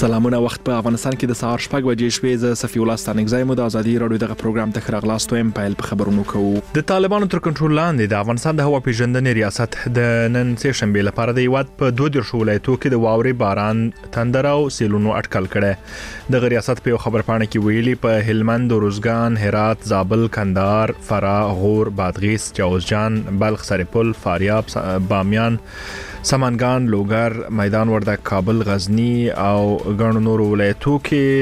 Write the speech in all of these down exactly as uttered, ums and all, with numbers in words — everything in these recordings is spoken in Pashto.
سلامونه. وخت په افغانستان کې د سهار شپږ بجې شوې. زه صفي الله ستانکزی مو د ازادي رادیو دغه پروګرام ته خراغلاست ویم. پایل په خبرونو کوو. د طالبانو تر کنټرول لاندې د افغانستان د هوا پیژندنې ریاست د نن سه شنبه لپاره د هیواد په دوه دیرش ولایتو کې د واورې باران، تندر او سیلونو اټکل کړي. د ریاست په خبر پاڼه کې ویلي په هلمند، روزګان، هرات، زابل، کندهار، فراه، غور، بادغیس، جوزجان، بلخ، سرپل، فاریاب، بامیان، سمنګان، لوګر، میدان وردګ، کابل، غزنی او ګڼو نورو ولایتو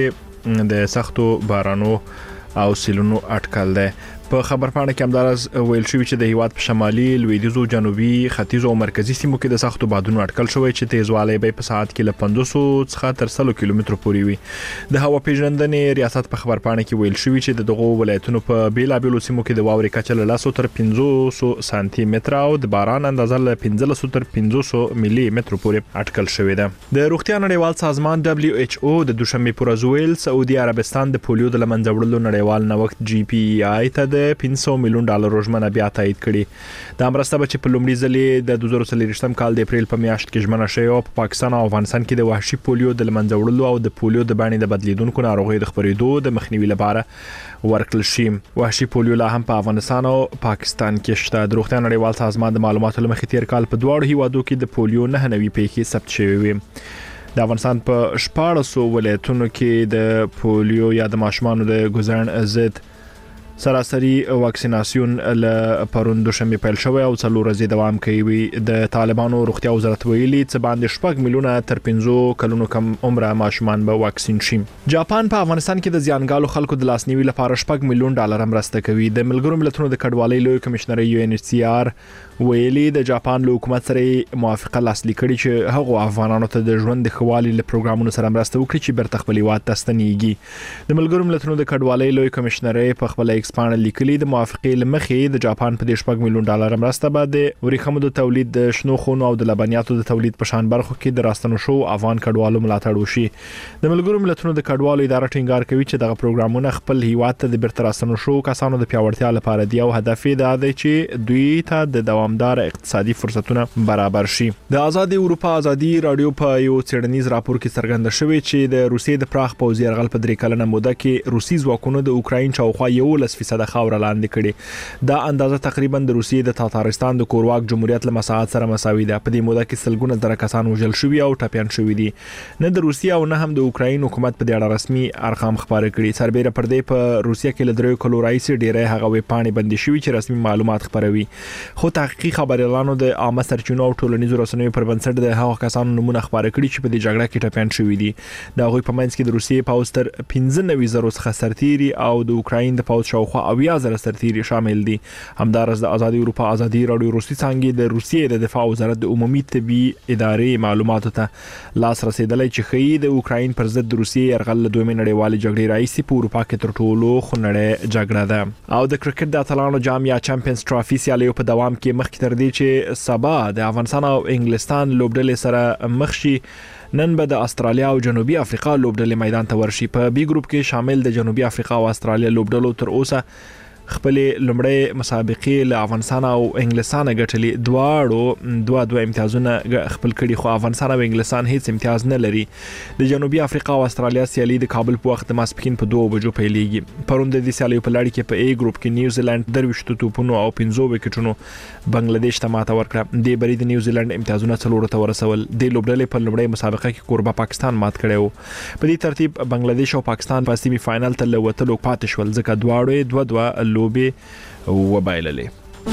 کې د سختو بارانو او سیلونو اټکل ده. په خبر پاڼه کې همدارس ویل شوی چې د هیواد په شمالي، لویدیځو، جنوبي، ختیځو او مرکزي سیمو کې د سختو بادونو اټکل شوی چې تیزوالی به په ساعت کې له پنځوس څخه تر سل کیلومترو پورې وي. د هوا پیژندنې ریاست په خبر پاڼه کې ویل شوی چې دغه ولایتونو په بیلابیلو سیمو کې د واورې کچه له لس تر پنځوس سانتي متر او د باران اندازه له پنځلس تر پنځوس ملي متر پورې اټکل شوی ده. د روغتیا نړیوال سازمان دبليو ایچ او د دوشنبه پر ورځ ویل سعودي عربستان د پولیو د لمنځه وړلو نړیوال نوښت جی پی آی ته د پنځه میلیون ډالر ژمنه بیا تایید کړي. دا مرسته به چې په لومړي ځل د دوه زره څلوېښتم کال د اپریل په میاشت کې ژمنه شوې او په پاکستان او افغانستان کې د وحشي پولیو د لمنځه وړلو او د پولیو د باندې د بدلیدونکو ناروغیو د خپرېدو د مخنیوي لپاره ورکړل شي. وحشي پولیو لا هم په افغانستان او پاکستان کې شته. د روغتیا نړیوال سازمان د معلوماتو لمخې تیر کال په دواړو هیوادو کې د پولیو نه نوي پیښې ثبت شوې وي. د افغانستان په شپاړسو ولایتونو کې د پولیو یا د ماشومانو د ګوزن ضد سراسري واکسیناسیون له پرون دوشنبه پیل شوی او څلور ورځې دوام کوي. د طالبانو روغتیا وزارت ویلي چې باندې شپږ میلیونه تر پنځه کلونو کم عمره ماشومان به واکسین شي. جاپان په افغانستان کې د زیانګالو خلکو د لاسنیوي لپاره شپږ میلیون ډالر مرسته کوي. د ملګرو ملتونو د کډوالۍ لوی کمشنر یو ان ایچ سی آر ویلي د جاپان له حکومت سره موافقه لاسلیک کړي چې هغه افغانانو ته د ژوند د خوالي له پروګرامونو سره مرسته وکړي چې برته خپل هیواد ته ستنېږي. د ملګرو ملتونو د کډوالۍ لوی کمشنر په خپل ایکس پاڼه لیکلي د موافقې لمخې د جاپان په شپږ میلیون ډالر مرسته باندې ورېښمو د تولید، د شنو خونو او د لبنیاتو د تولید په شان برخو کې د راستنو شو افغان کډوالو ملاتړ وشي. د ملګرو ملتونو د کډوالو اداره ټینګار کوي چې دغه پروګرامونه خپل هیواد ته د برته راستنو شو کسانو د پیاوړتیا لپاره دی او هدف یې دا دی چې دوی ته د دوامدار اقتصادي فرصتونه برابر شي. د آزاد اروپا ازادي رادیو په یو څېړنیز راپور کې څرګنده شوی چې د روسیې د پراخ پوځي یرغل په درې کلنه موده کې روسي ځواکونو د اوکراین شاوخوا یولس فیصد خاور لاندې کړي. دا اندازه تقریبا د روسیې د تاتارستان د کورواک جمهوریت له مساحت سره مساوي ده. په دې موده کې سلګونه زره کسان وژل شوي او ټپيان شوي دي. نه د روسیې او نه هم د اوکراین حکومت په دې اړه رسمي ارقام خبره کړي. سربېره پر دې په روسیې کې له درې کلو راځي ډېرې هغه وې پاڼې بندي شوي چې رسمي معلومات خبروي. خو تحقیقي خبريالانو د عامه سرچینو او ټولنیزو رسنیو پر بنسټ د هغو کسانو نمونه خبره کړي چې په دې جګړه کې ټپيان شوي دي. دا غوي په منځ کې د روسیې پوځ تر پنځه نوي زره څخه سرتيري او د اوکراین د پوځ شاوخوا اویا زره سرتيري شامل دي. همدارس د آزادي اروپا ازادي رادیو روسي څنګه د روسیې د دفاع وزارت د عمومي طبي ادارې معلوماتو ته لاس رسیدلی چې خې د اوکراین پر ضد د روسیې یرغل له دوه نړیوالې جګړې راځي په اروپا کې تر ټولو خنړې جګړه ده. او د کرکټ د اتلانو جام یا چمپیونز ټرافي سیالیو په دوام کې مخکې تر دې چې سبا د افغانستان او انګلستان لوبډلې سره مخ شي، نن به د استرالیا او جنوبي افریقا لوبډلې میدان ته ورشي. په بي ګروپ کې شامل د جنوبي افریقا او استرالیا لوبډلو تر اوسه خپل لمړی مسابقې له افغانستان او انګلستان غټلې دواړو دوه دوه امتیازونه خپل کړي، خو افغانستان او انګلستان هیڅ امتیاز نه لري. د جنوبي افریقا او استرالیا سیالي د کابل په وخت د ماسپښین په دوه بجو پیلېږي. پرون د دې سیالي په لړ کې په ای ګروپ کې نیوزیلند درويشت توپونو او پنځه وکټونو بنگلاديش ته ماته ورکړه. د بری د نیوزیلند امتیازونه څلور ته ورسول. د لوبډلې په لمړی مسابقه کې کوربه پاکستان مات کړو. په دې ترتیب بنگلاديش او پاکستان په سیمه فائنل ته لوتلو پاتې شول ځکه دواړو دوه دوه لوبي وبایللې.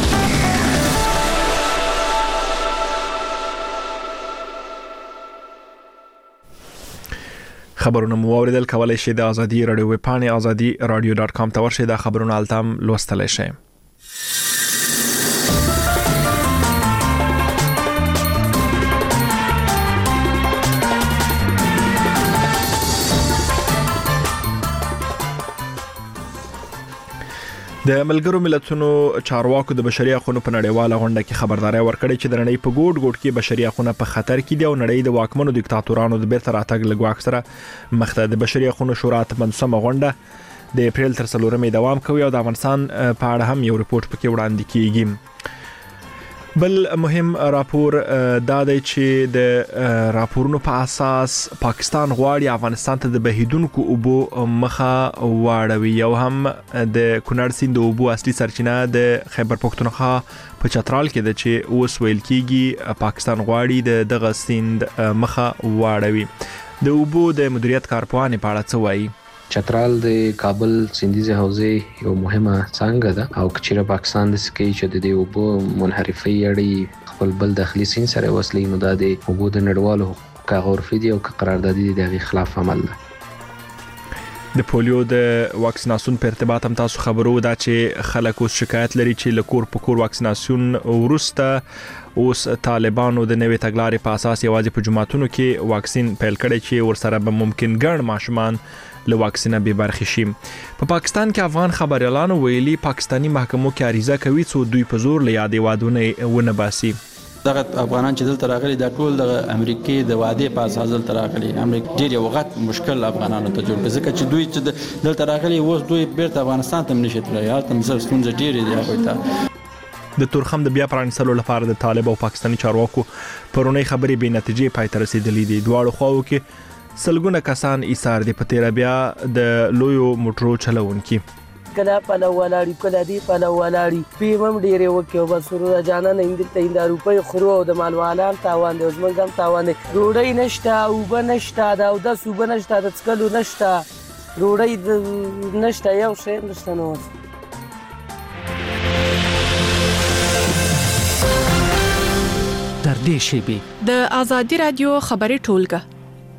خبرونه مو اوریدل. کولای شئ د ازادي رادیو ویب پاڼې ازادي رادیو ډاټ کام ته ورشئ. دا خبرونه التم لوستلای شئ. د ملګرو ملتونو چارواکو د بشري حقوقو په نړیواله غونډه کې خبرداري ورکړې چې د نړۍ په ګوټ ګوټ کې بشري حقوق په خطر کې دي او نړۍ د واکمنو دیکتاتورانو د بیرته راتګ لګواک سره مخ ته. د بشري حقوقو شورا ته منظمه غونډه د اپریل تر څلورمې دوام کوي او د افغانستان په اړه هم یو ریپورت پکې وړاندې کیږي. بل مهم راپور دا دی چې د راپورونو په اساس پاکستان غواړي افغانستان ته د بهیدونکو اوبو مخه واړوي. یو هم د کونړ سیند د اوبو اصلي سرچینه د خیبر پښتونخوا په چترال کې د چې اوس ویل کېږي پاکستان غواړي د دغه سیند مخه واړوي. د اوبو د مدیریت کارپوهانې په اړه څه وایي؟ چترال د کابل سیندیزه حوزې یو مهمه څانګه ده او کچېره پاکستان د سکی چې د دې اوبو منحرفي اړي خپل بل داخلي سیند سره وصلي نو د اوبو د نړیوالو حقوقو غورفي دي او قراردادي دي د خلاف عمل ده. د پولیو د واکسیناسیون په ارتباط هم تاسو خبرو دا چې خلک اوس شکایت لري چې لکور په کور واکسیناسیون ورسته اوس طالبانو د نوې تګلارې په اساس یوازې په جماعتونو کې واکسین پیل کړي چې ورسره به ممکن ګڼ ماشومان له واکسینه به برخه شي. په پا پاکستان کې افغان خبريالانو ویلي پاکستانی محکمو کې عریضه کوي څو دوی په زور له یادې وادونه ونه باسي. دغه افغانان چې دلته راغلي دا ټول د امریکای د وعده په اساس دلته راغلي. امریکا ډیر یو غټ مشکل افغانانو ته جوړ کړ ځکه چې دوی چې دلته راغلي اوس دوی بیرته افغانستان ته نشي تللی. هلته مزل ستونزې ډیرې دي هغوی ته. د تورخم د بیا پرانیستلو لپاره د طالب او پاکستانی چارواکو پرونی خبرې بې نتیجې پای ته رسیدلې دي. دواړو خواو کې سلګونه کسان ایثار دي. په تیر بیا د لویو موټرو چلوونکي کله په لولاړي کله دی په لولاړي پیمم ډیره وکيو بس ورو جانان اندته اند روپۍ خرو او د مالوالان تاوان دی زمونږم تاوان دی. روړی نشته او بنشته دا او د صوب نشته د څکلو نشته روړی نشته یو شی نشته نو. در دې شی د آزادی رادیو خبري ټولګه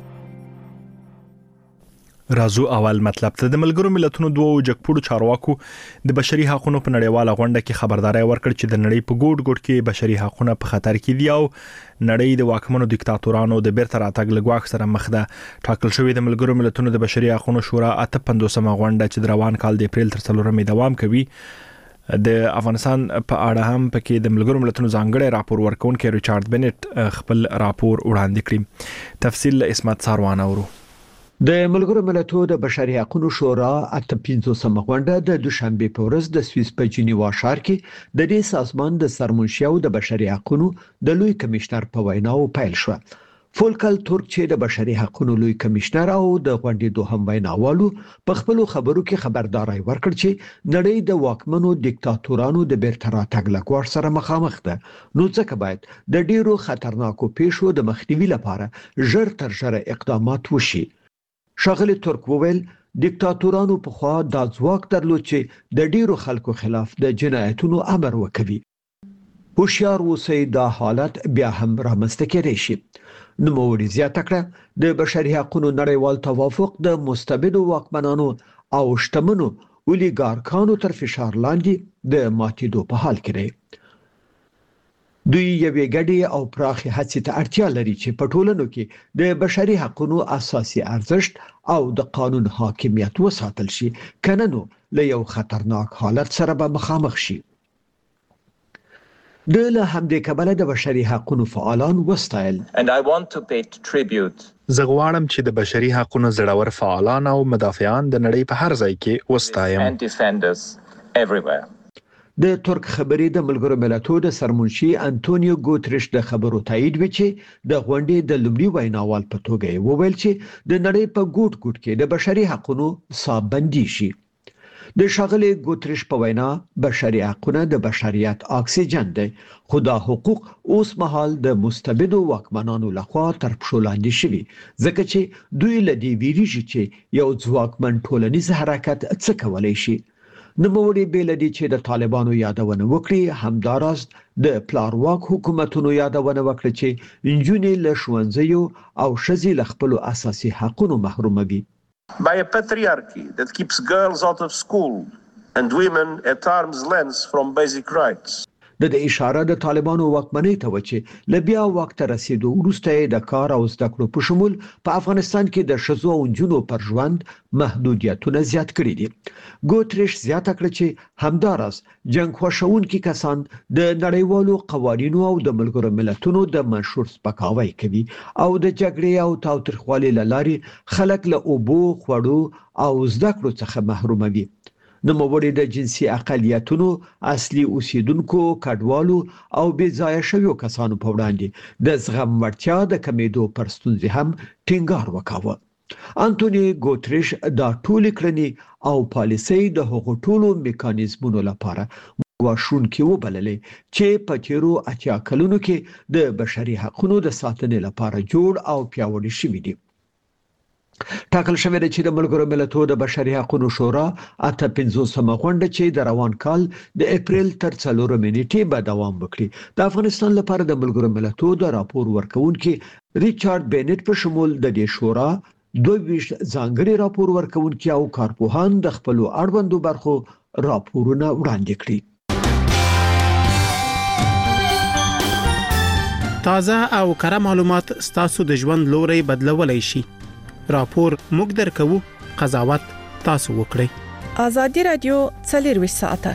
رازو اول مطلب ته د ملګرو ملتونو دوه جګپوړو چارواکو د بشري حقوقو په نړیواله غونډه کې خبرداري ورکړه چې د نړۍ په ګوټ ګوټ کې بشري حقوقونه په خطر کې دي او نړۍ د واکمنو دیکتاتورانو د بیرته راتګ لګواښ سره مخ ده. ټاکل شوی د ملګرو ملتونو د بشري حقوقو شورا اته پنځوسمه غونډه چې د روان کال د اپریل تر څلورمې دوام کوي د افغانستان په اړه هم پکې د ملګرو ملتونو ځانګړي راپور ورکونکي ریچارډ بنټ خپل راپور وړاندې کړی. تفصیل اسمت ساروان اورو. د ملګرو ملتونو د بشري حقوقو شورا اته پنځوسمه غونډه د دوشنبه په ورځ د سویس په جنیوا ښار کې د دې سازمان د سرمنشي او د بشري حقوقو د لوی کمشنر په ویناو پیل شو. فولکل تورک چې د بشري حقوقو لوی کمشنر او د غونډې دوهم ویناوالو په خپل خبرو کې خبرداري ورکړ چې نړۍ د واکمنو دیکتاتورانو د بیرته راتګ لګور سره مخامخ ده نو ځکه باید د ډیرو خطرناکو پیښو د مخنیوي لپاره ژر تر ژره اقدامات وشي. ښاغلي تورک وویل دیکتاتورانو په خوا د ځواک درلود چې د ډیرو خلکو خلاف د جنایتونو امر وکوي. هوښیار اوسئ دا حالت بیا هم رامنځته کېدای شي. نوموړي زیاته کړه د بشري حقوقو نړیوال توافق د مستبدو واکمنانو او شتمنو اولیګارکانو تر فشار لاندې د ماتېدو په حال کې دی. دوی یوې ګډې او پراخې هڅې ته اړتیا لري چې په ټولنو کې د بشري حقوقو اساسي ارزښت او د قانون حاکمیت وساتل شي کنه نو له یو خطرناک حالت سره به مخامخ شي. د له همدې کبله د بشري حقوقو فعالان وستایل. And I want to pay tribute. زه غواړم چې د بشري حقوقو زړور فعالان او مدافعان د نړۍ په هر ځای کې وستایم. And defenders everywhere. د ترک خبري د ملګرو ملتونو د سرمنشي انټونیو ګوتریش د خبرو تایید وکړي د غونډې د لومړي ویناوال په توګه وویل چې د نړۍ په ګوټ ګوټ کې د بشري حقوقو صابندي شي. د شاغلي ګوتریش په وینا بشري حقوقونه د بشریت اکسیجن دي خو دا حقوق اوس مهال د مستبدو واکمنانو لخوا تر پښو لاندې شوي ځکه چې دوی لدی ویریږي چې یو ځواکمن ټولنیز حرکت څه کولای شي. نوموړي بیلدي چې د طالبانو یادونه وکړي همداراز د پلارواک حکومتونو یادونه وکړي چې انجونې له ښوونځیو او ښځې له خپل اساسي حقوقو محروموي. By a patriarchy that keeps girls out of school and women at arm's length from basic rights. د دې اشاره د طالبانو واکمنۍ ته و چې لبیا وخت رسیدو وروسته د کار او زده کړو په شمول په افغانستان کې د شذو او جنونو پر ژوند محدودیتونه زیات کړي دي. ګوتریش زیاته کړه چې همداراز جنگ خوښونکي کسان د نړیوالو قوانینو او د ملګرو ملتونو د منشور سپکاوی کوي او د جګړې او تاوتریخوالي لاري خلک له اوبو خوړو او زده کړو څخه محروموي. نوموړي د جنسي اقلیتونو اصلي اوسیدونکو کډوالو او بې ځایه شویو کسانو په وړاندې د زغم وړتیا د کمیدو پر ستونزې هم ټینګار وکاوه. انټونی ګوتریش دا ټول کړنې او پالیسۍ د هغو ټولو میکانیزمونو لپاره واشونکي وبللې چې په تیرو اتیا کلونو کې د بشري حقوقو د ساتنې لپاره جوړ او پیاوړي شوي دي. ټاکل شوی دی چې د ملګرو ملتونو د بشري حقوقو شورا اته پنځوسمه غونډه چې د روان کال د اپریل تر څلورمې نیټې به دوام وکړي. د افغانستان لپاره د ملګرو ملتونو د راپور ورکونکي ریچارډ بینټ په شمول د دې شورا دوه ویشت ځانګړي راپور ورکونکي او کارپوهان د خپل اړوندو برخو راپورونه وړاندې کړي. تازه او کره معلومات ستاسو د ژوند لوري بدلولای شي. راپور موږ درکو، قضاوت تاسو وکړئ. ازادي رادیو څلور ساعته.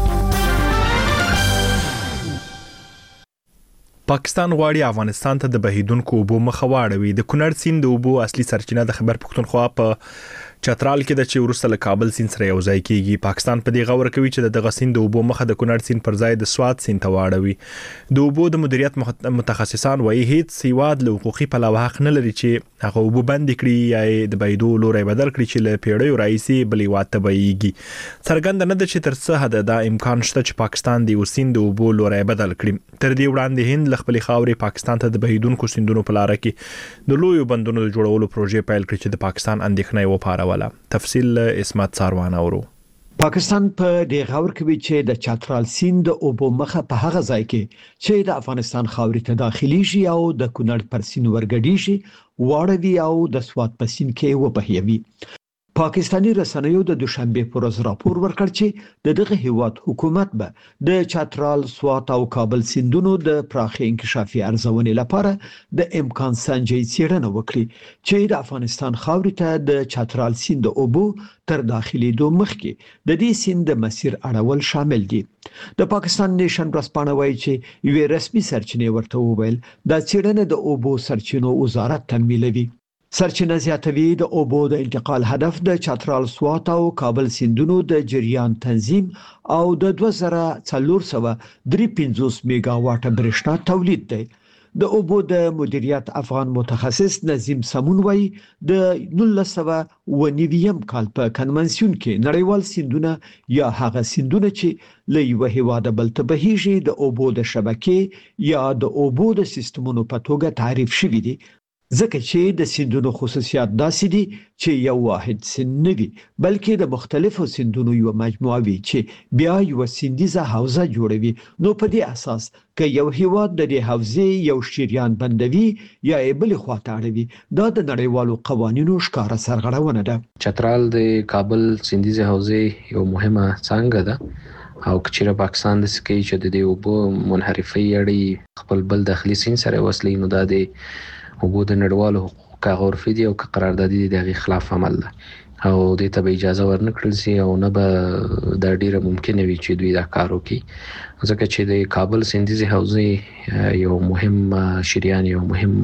پاکستان غواړي افغانستان ته د بهیدونکو اوبو مخه واړوي. د کونړ سیند د اوبو اصلي سرچینه د خیبر پښتونخوا په چترال کې د چې ورسره کابل سیند سره یو ځای کیږي. پاکستان په دې غور کوي چې د غسین د اوبو مخه د کونړ سیند پر ځای د سواد سیند ته واړوي. د اوبو د مدیریت متخصصان وایي هیڅ سیواد له حقوقي پلوه حق نه لري چې هغه اوبو بند کړي یا د بهیدو لوري بدل کړي چې له پیړیو راځي بلې واته بهيږي. څرګند نه ده چې تر څه حد دا امکان شته چې پاکستان د وسین د اوبو لوري بدل کړي. تر دې وړاندې هند له خپل خاورې پاکستان ته د بهیدونکو سیندونو په لار کې د لویو بندونو د جوړولو پروژې پیل کړې چې د پاکستان اندېښنه وپاروله. تفصیل اسمت ساروان اورو. پاکستان په دې غور کوي چې د چترال سیند د اوبو مخه په هغه ځای کې چې د افغانستان خاورې ته داخلي شي او د کونړ پر سیند ورګډي شي واړوي او د سواد په سیند کې وبهيوي. پاکستانی رسنیو د دوشنبه پر ورځ راپور ورکړ چې د دغه هیواد حکومت به د چترال، سوات او کابل سیندونو د پراخي انکشافي ارزونې لپاره د امکان سنجي څېړنه وکړي چې د افغانستان خاورې ته د چترال سیند د اوبو تر داخلي دوه مخکې د دې سیند د مسیر اړول شامل دي. د پاکستان نیشن ورځپاڼه وایي چې یو رسمي سرچینه ورته وویل دا څېړنه د اوبو سرچینو وزارت تمویلوي. سرچینه زیاتوي د اوبو د انتقال هدف د چترال، سوات او کابل سیندونو د جریان تنظیم او د دوه زره څلور سوه درې پنځوس میگا واټ برېښنا تولید دی. د اوبو د مدیریت افغان متخصص نظیم سمون وایي د نولس سوه اوه نوي کال په کنونسیون کې نړیوال سیندونه یا هغه سیندونه چې له یو هیواده بل ته بهیږي د اوبو د شبکې یا د اوبو د سیستمونو په توګه تعریف شوي دي. ځکه چې د سیندونو خصوصیات داسې دي چې یو واحد سیند نه وي بلکې د مختلفو سیندونو یو مجموعه وي چې بیا یو سیندیزه حوزه جوړوي. نو په دې اساس که یو هیواد د دې حوزې یو شریان بندوي یا یې بل خواته اړوي دا د نړیوالو قوانینو ښکاره سرغړونه ده. چترال د کابل سیندیزه حوزې یو مهمه څانګه ده او کچېره پاکستان د سکی چې د دې اوبو منحرفي اړي خپل بل داخلي سیند سره وصلي نو دا د اوبو د نړیوالو حقوقو که عرفي دي او که قراردادي دي د هغې خلاف عمل ده او دې ته به اجازه ورنکړل سي او نه به دا ډیره ممکنه وي چې دوی دا کار وکړي ځکه چې د کابل سیندیزې حوزې یو مهم شریان یو مهم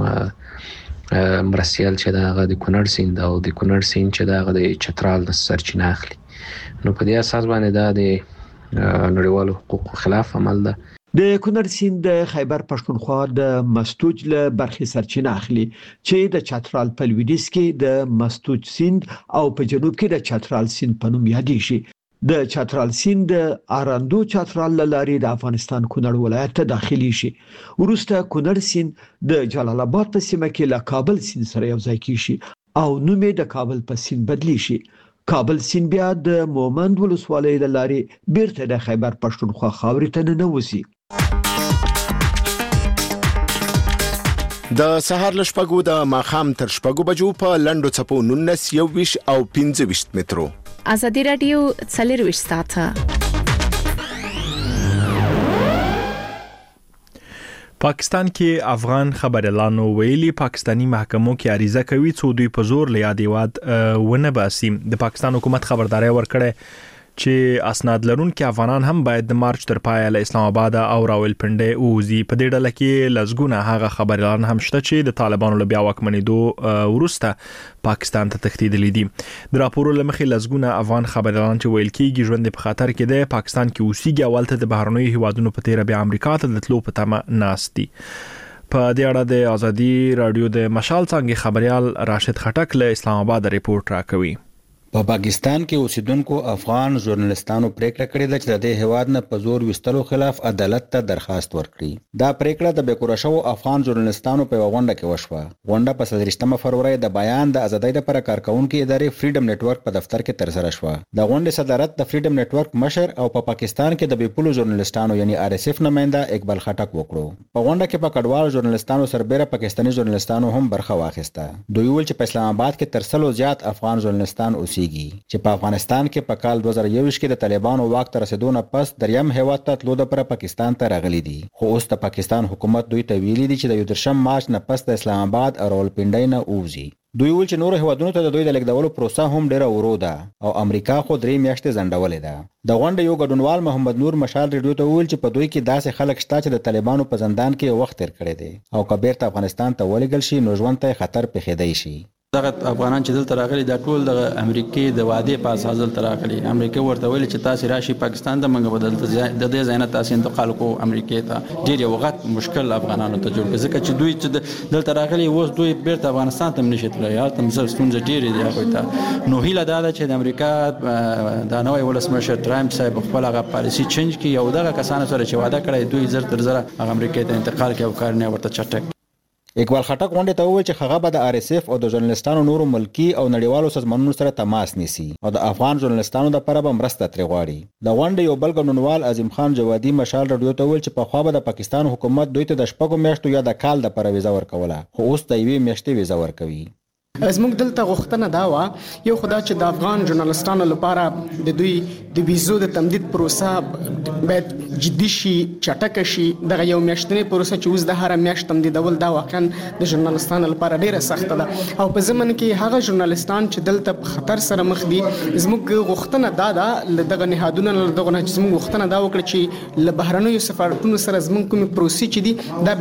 مرستیال چې دا هغه د کونړ سیند او د کونړ سیند چې دا هغه د چترال نه سرچینه اخلي نو په دې اساس باندې دا د نړیوالو حقوقو خلاف عمل ده. د کونړ سیند د خیبر پښتونخوا د مستوج له برخې سرچینه اخلي چې د چترال په لویدیځ کې د مستوج سیند او په جنوب کې د چترال سیند په نوم یادېږي. د چترال سیند د آراندو چترال لارې د افغانستان کونړ ولایت ته داخلي شي. وروسته کونړ سیند د جلال آباد په سیمه کې له کابل سیند سره یو ځای کیږي او نوم یې د کابل په سیند بدلی شي. کابل سیند بیا د مومند ولسوالۍ لارې بیرته د خیبر پښتونخوا خاورې ته ننوځي. د سهار لشپګو د ماخام تر شپګو بجو په لندو چپو نونس یو ویش او پنځه ویش مترو. ازادي رادیو څلور ویش ساعته. پاکستان کې افغان خبريالانو ویلي پاکستانی محکمو کې عریضه کوي چې دوی په زور له یاد یواد ونه باسي. د پاکستان حکومت خبرداري ورکړه چې اسناد لرونکي افغانان هم باید د مارچ تر پایه له اسلام آباد او راولپنډي اوزي. په دې ډله کې لزګونه هغه خبريالان هم شته چې د طالبانو له بیا واکمنېدو وروسته پاکستان ته تښتېدلي دي. د راپورو له مخې لزګونه افغان خبريالان چې ویل کېږي ژوند په خطر کې دی، پاکستان کې اوسېږي او هلته د بهرنیو هیوادونو په تیره بیا امریکا ته د تلو په تمه ناست دي. په دې اړه د ازادي رادیو د مشال څنګه خبريال راشد خټک له اسلام آباد ریپورت راکوي. په پاکستان کې اوسیدونکو افغان ژورنالستانو پریکړه کړې ده چې د دې هواد نه په زور وستلو خلاف عدالت ته درخواست ورکړي. دا پریکړه د بیکوره شو افغان ژورنالستانو په غونډه کې وشوه. غونډه په څلوېښتمه فروری د بیان د ازادۍ لپاره کارکونکو ادارې فریډم نتورک په دفتر کې ترسره شوه. د غونډې صدارت د فریډم نتورک مشر او په پا پاکستان کې د بیپولو ژورنالستانو یعنی آر اس اف نماینده اقبال خټک وکړو. په غونډه کې په کډوال ژورنالستانو سربېره پاکستاني ژورنالستانو هم برخه واخیسته. دوی ویل چې په اسلام آباد کې تر سلو زیات افغان ژورنالستان اوسېږي چې په افغانستان کې په کال دوه زره یو کې د طالبانو واک ته رسیدو نه پس دریم هیواد ته تلو د پر پاکستان ته راغلي دي. خو اوس د پاکستان حکومت دوی ته ویلي دي چې د یو مارچ نه پس د اسلام آباد او راولپنډي نه اوزي. دوی ویل چې نور هیوادونو ته د دوی د لیږدولو پروسه هم ډیره ورو ده او امریکا خو درې میاشتې ځنډولې ده. د غونډې یو ګډونوال محمد نور مشال ریډیو ته ویل چې په دوی کې داسې خلک شته چې د طالبانو په زندان کې وخت تیر کړی دی او که بیرته افغانستان ته ولېږل شي نو ژوند ته خطر پېښېدی شي. دغه افغانان چې دلته راغلي دا ټول د امریکای د وعده په اساس دلته راغلي. امریکا ورته ویل چې تاسو راشي پاکستان ته منګه بدلته د دې ځای نه تاسو انتقال کو امریکای ته. ډیر یو وخت مشکل افغانانو ته جوړ ځکه چې دوی چې دلته راغلي اوس دوی بیرته افغانستان ته نشي تللی. یا تم زر ستونزه ډیر دی هغه ته. نو هیله دا ده چې د امریکا د نوې ولسمشر ټرامپ صاحب خپل هغه پالیسی چینج کړي او دغه کسانو سره چې وعده کړی دوی زر تر زر امریکای ته انتقال کوي او کار نه ورته چټک. اقبال خټک غونډې ته وویل چې هغه به د آر اس اف او د ژورنالستانو نورو ملکی او نړیوالو سازمانونو سره تماس نیسي او د افغان ژورنالستانو لپاره به مرسته ترې غواړي. د غونډې یو بل ګډونوال عظیم خان جوادي مشال رادیو ته وویل چې پخوا به د پاکستان حکومت دوی ته د شپږو میاشتو یا د کال لپاره ویزه ورکوله خو اوس د یوې میاشتې ویزه ورکوي. زموږ دلته غوښتنه دا وه یو خدا چې د افغان ژورنالستانو لپاره د دوی د ویزو د تمدید پروسه باید جدي شي، چټکه شي. دغه یو میاشتنی پروسه چې اوس د هر میاشت تمدیدول دا واقعا د ژورنالستانو لپاره ډیره سخته ده او په ضمن کې هغه ژورنالستان چې دلته په خطر سره مخ دي زموږ غوښتنه دا ده دغه نهادونه دغه نه چې زموږ غوښتنه دا وکړي چې له بهرنیو سفارتونو سره زموږ کومې پروسې چې دي دا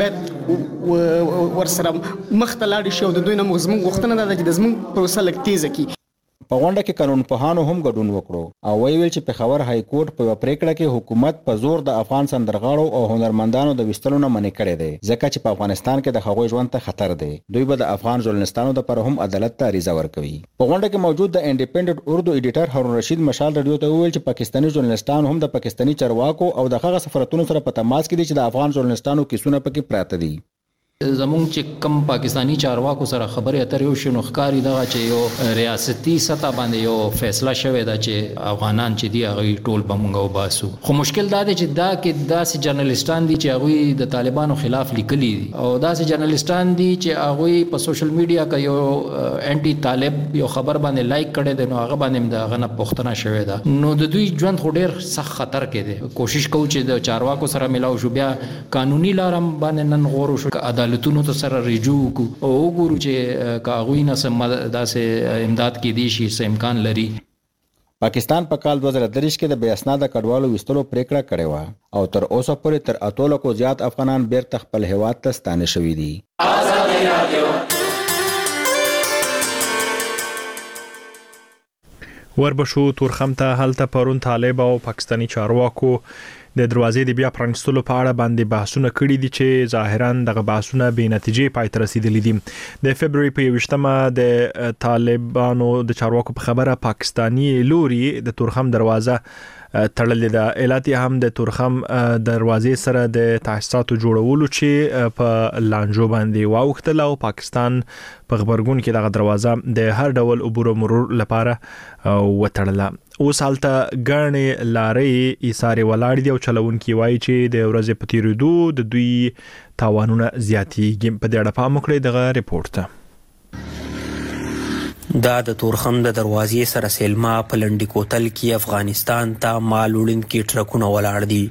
باید ورسره مخ ته لاړ شي او د دوی نه زموږ غوښتنه دا چې د زموږ پروسه لږ تیزه کړي. په غونډه کې قانونپوهانو هم ګډون وکړو او ویل چې پېښور های کورټ په پریکړه کې حکومت په زور د افغان سندرغاړو او هنرمندانو د وستلو نه منع کړی دی ځکه چې په افغانستان کې د هغوی ژوند ته خطر دی. دوی به د افغان ژورنالستانو لپاره هم عدالت ته عریضه ورکوي. په غونډه کې موجود د انډیپندنت اردو ایډیټر هارون رشید مشال رادیو ته ویل چې پاکستاني ژورنالستان هم د پاکستاني چارواکو او د هغه سفارتونو سره په تماس کې دي چې د افغان ژورنالستانو کیسونه پکې پراته دي. زمونږ چې کم پاکستانی چارواکو سره خبرې اترې وشي نو ښکاري دغه چې یو ریاستي سطح باندې یو فیصله شوې ده چې افغانان چې دي هغه ټول به موږ وباسو. خو مشکل دا دی چې دا کې داسې جرنالستان دي چې هغوی د طالبانو خلاف لیکلي دي او داسې جرنالستان دي چې هغوی په سوشل میډیا کې یو انټي طالب یو خبر باندې لایک کړی دی نو هغه باندې د هغه نه پوښتنه شوې ده. نو د دوی ژوند خو ډېر سخت خطر کې دی. کوشش کوو چې د چارواکو سره ملاو شو بیا قانوني لارم باندې نن غور وشو عدالتونو ته سره رجوع کو او وګورو چې کاغوی نه سم داسې امداد کې دي شي سم امکان لري. پاکستان په کال دوه زره درې کې د بې اسناده کډوالو وستلو پریکړه کړې وه او تر اوسه پورې تر اتو لکو زیات افغانان بیرته خپل هیواد ته ستانه شوي دي. وربشو تورخم ته هلته پرون طالب او پاکستانی چارواکو د دروازې د بیا پرانستلو په اړه باندې بحثونه کړي دي چې ظاهرا دغه بحثونه بې نتیجې پای ته رسیدلي دي. د فبروري په یوویشتمه د طالبانو د چارواکو په خبره پاکستانی لوري د تورخم دروازه تړلې ده. ایالاتي هم د تورخم دروازې سره د تاسیساتو جوړولو چې په لانجو باندې واوښتل او پاکستان په خبرګون کې دغه دروازه د هر ډول عبور او مرور لپاره وتړله. اوس هلته ګڼې لارې ایسارې ولاړې دي او چلونکي وایي چې د ورځې په تېرېدو د دوی تاوانونه زیاتېږي. په دې اړه پام وکړئ دغه ریپورټ ته. دا د تورخم د دروازې سره سیلما په لنډي کوتل کې افغانستان ته مال وړونکي ټرکونه ولاړ دي.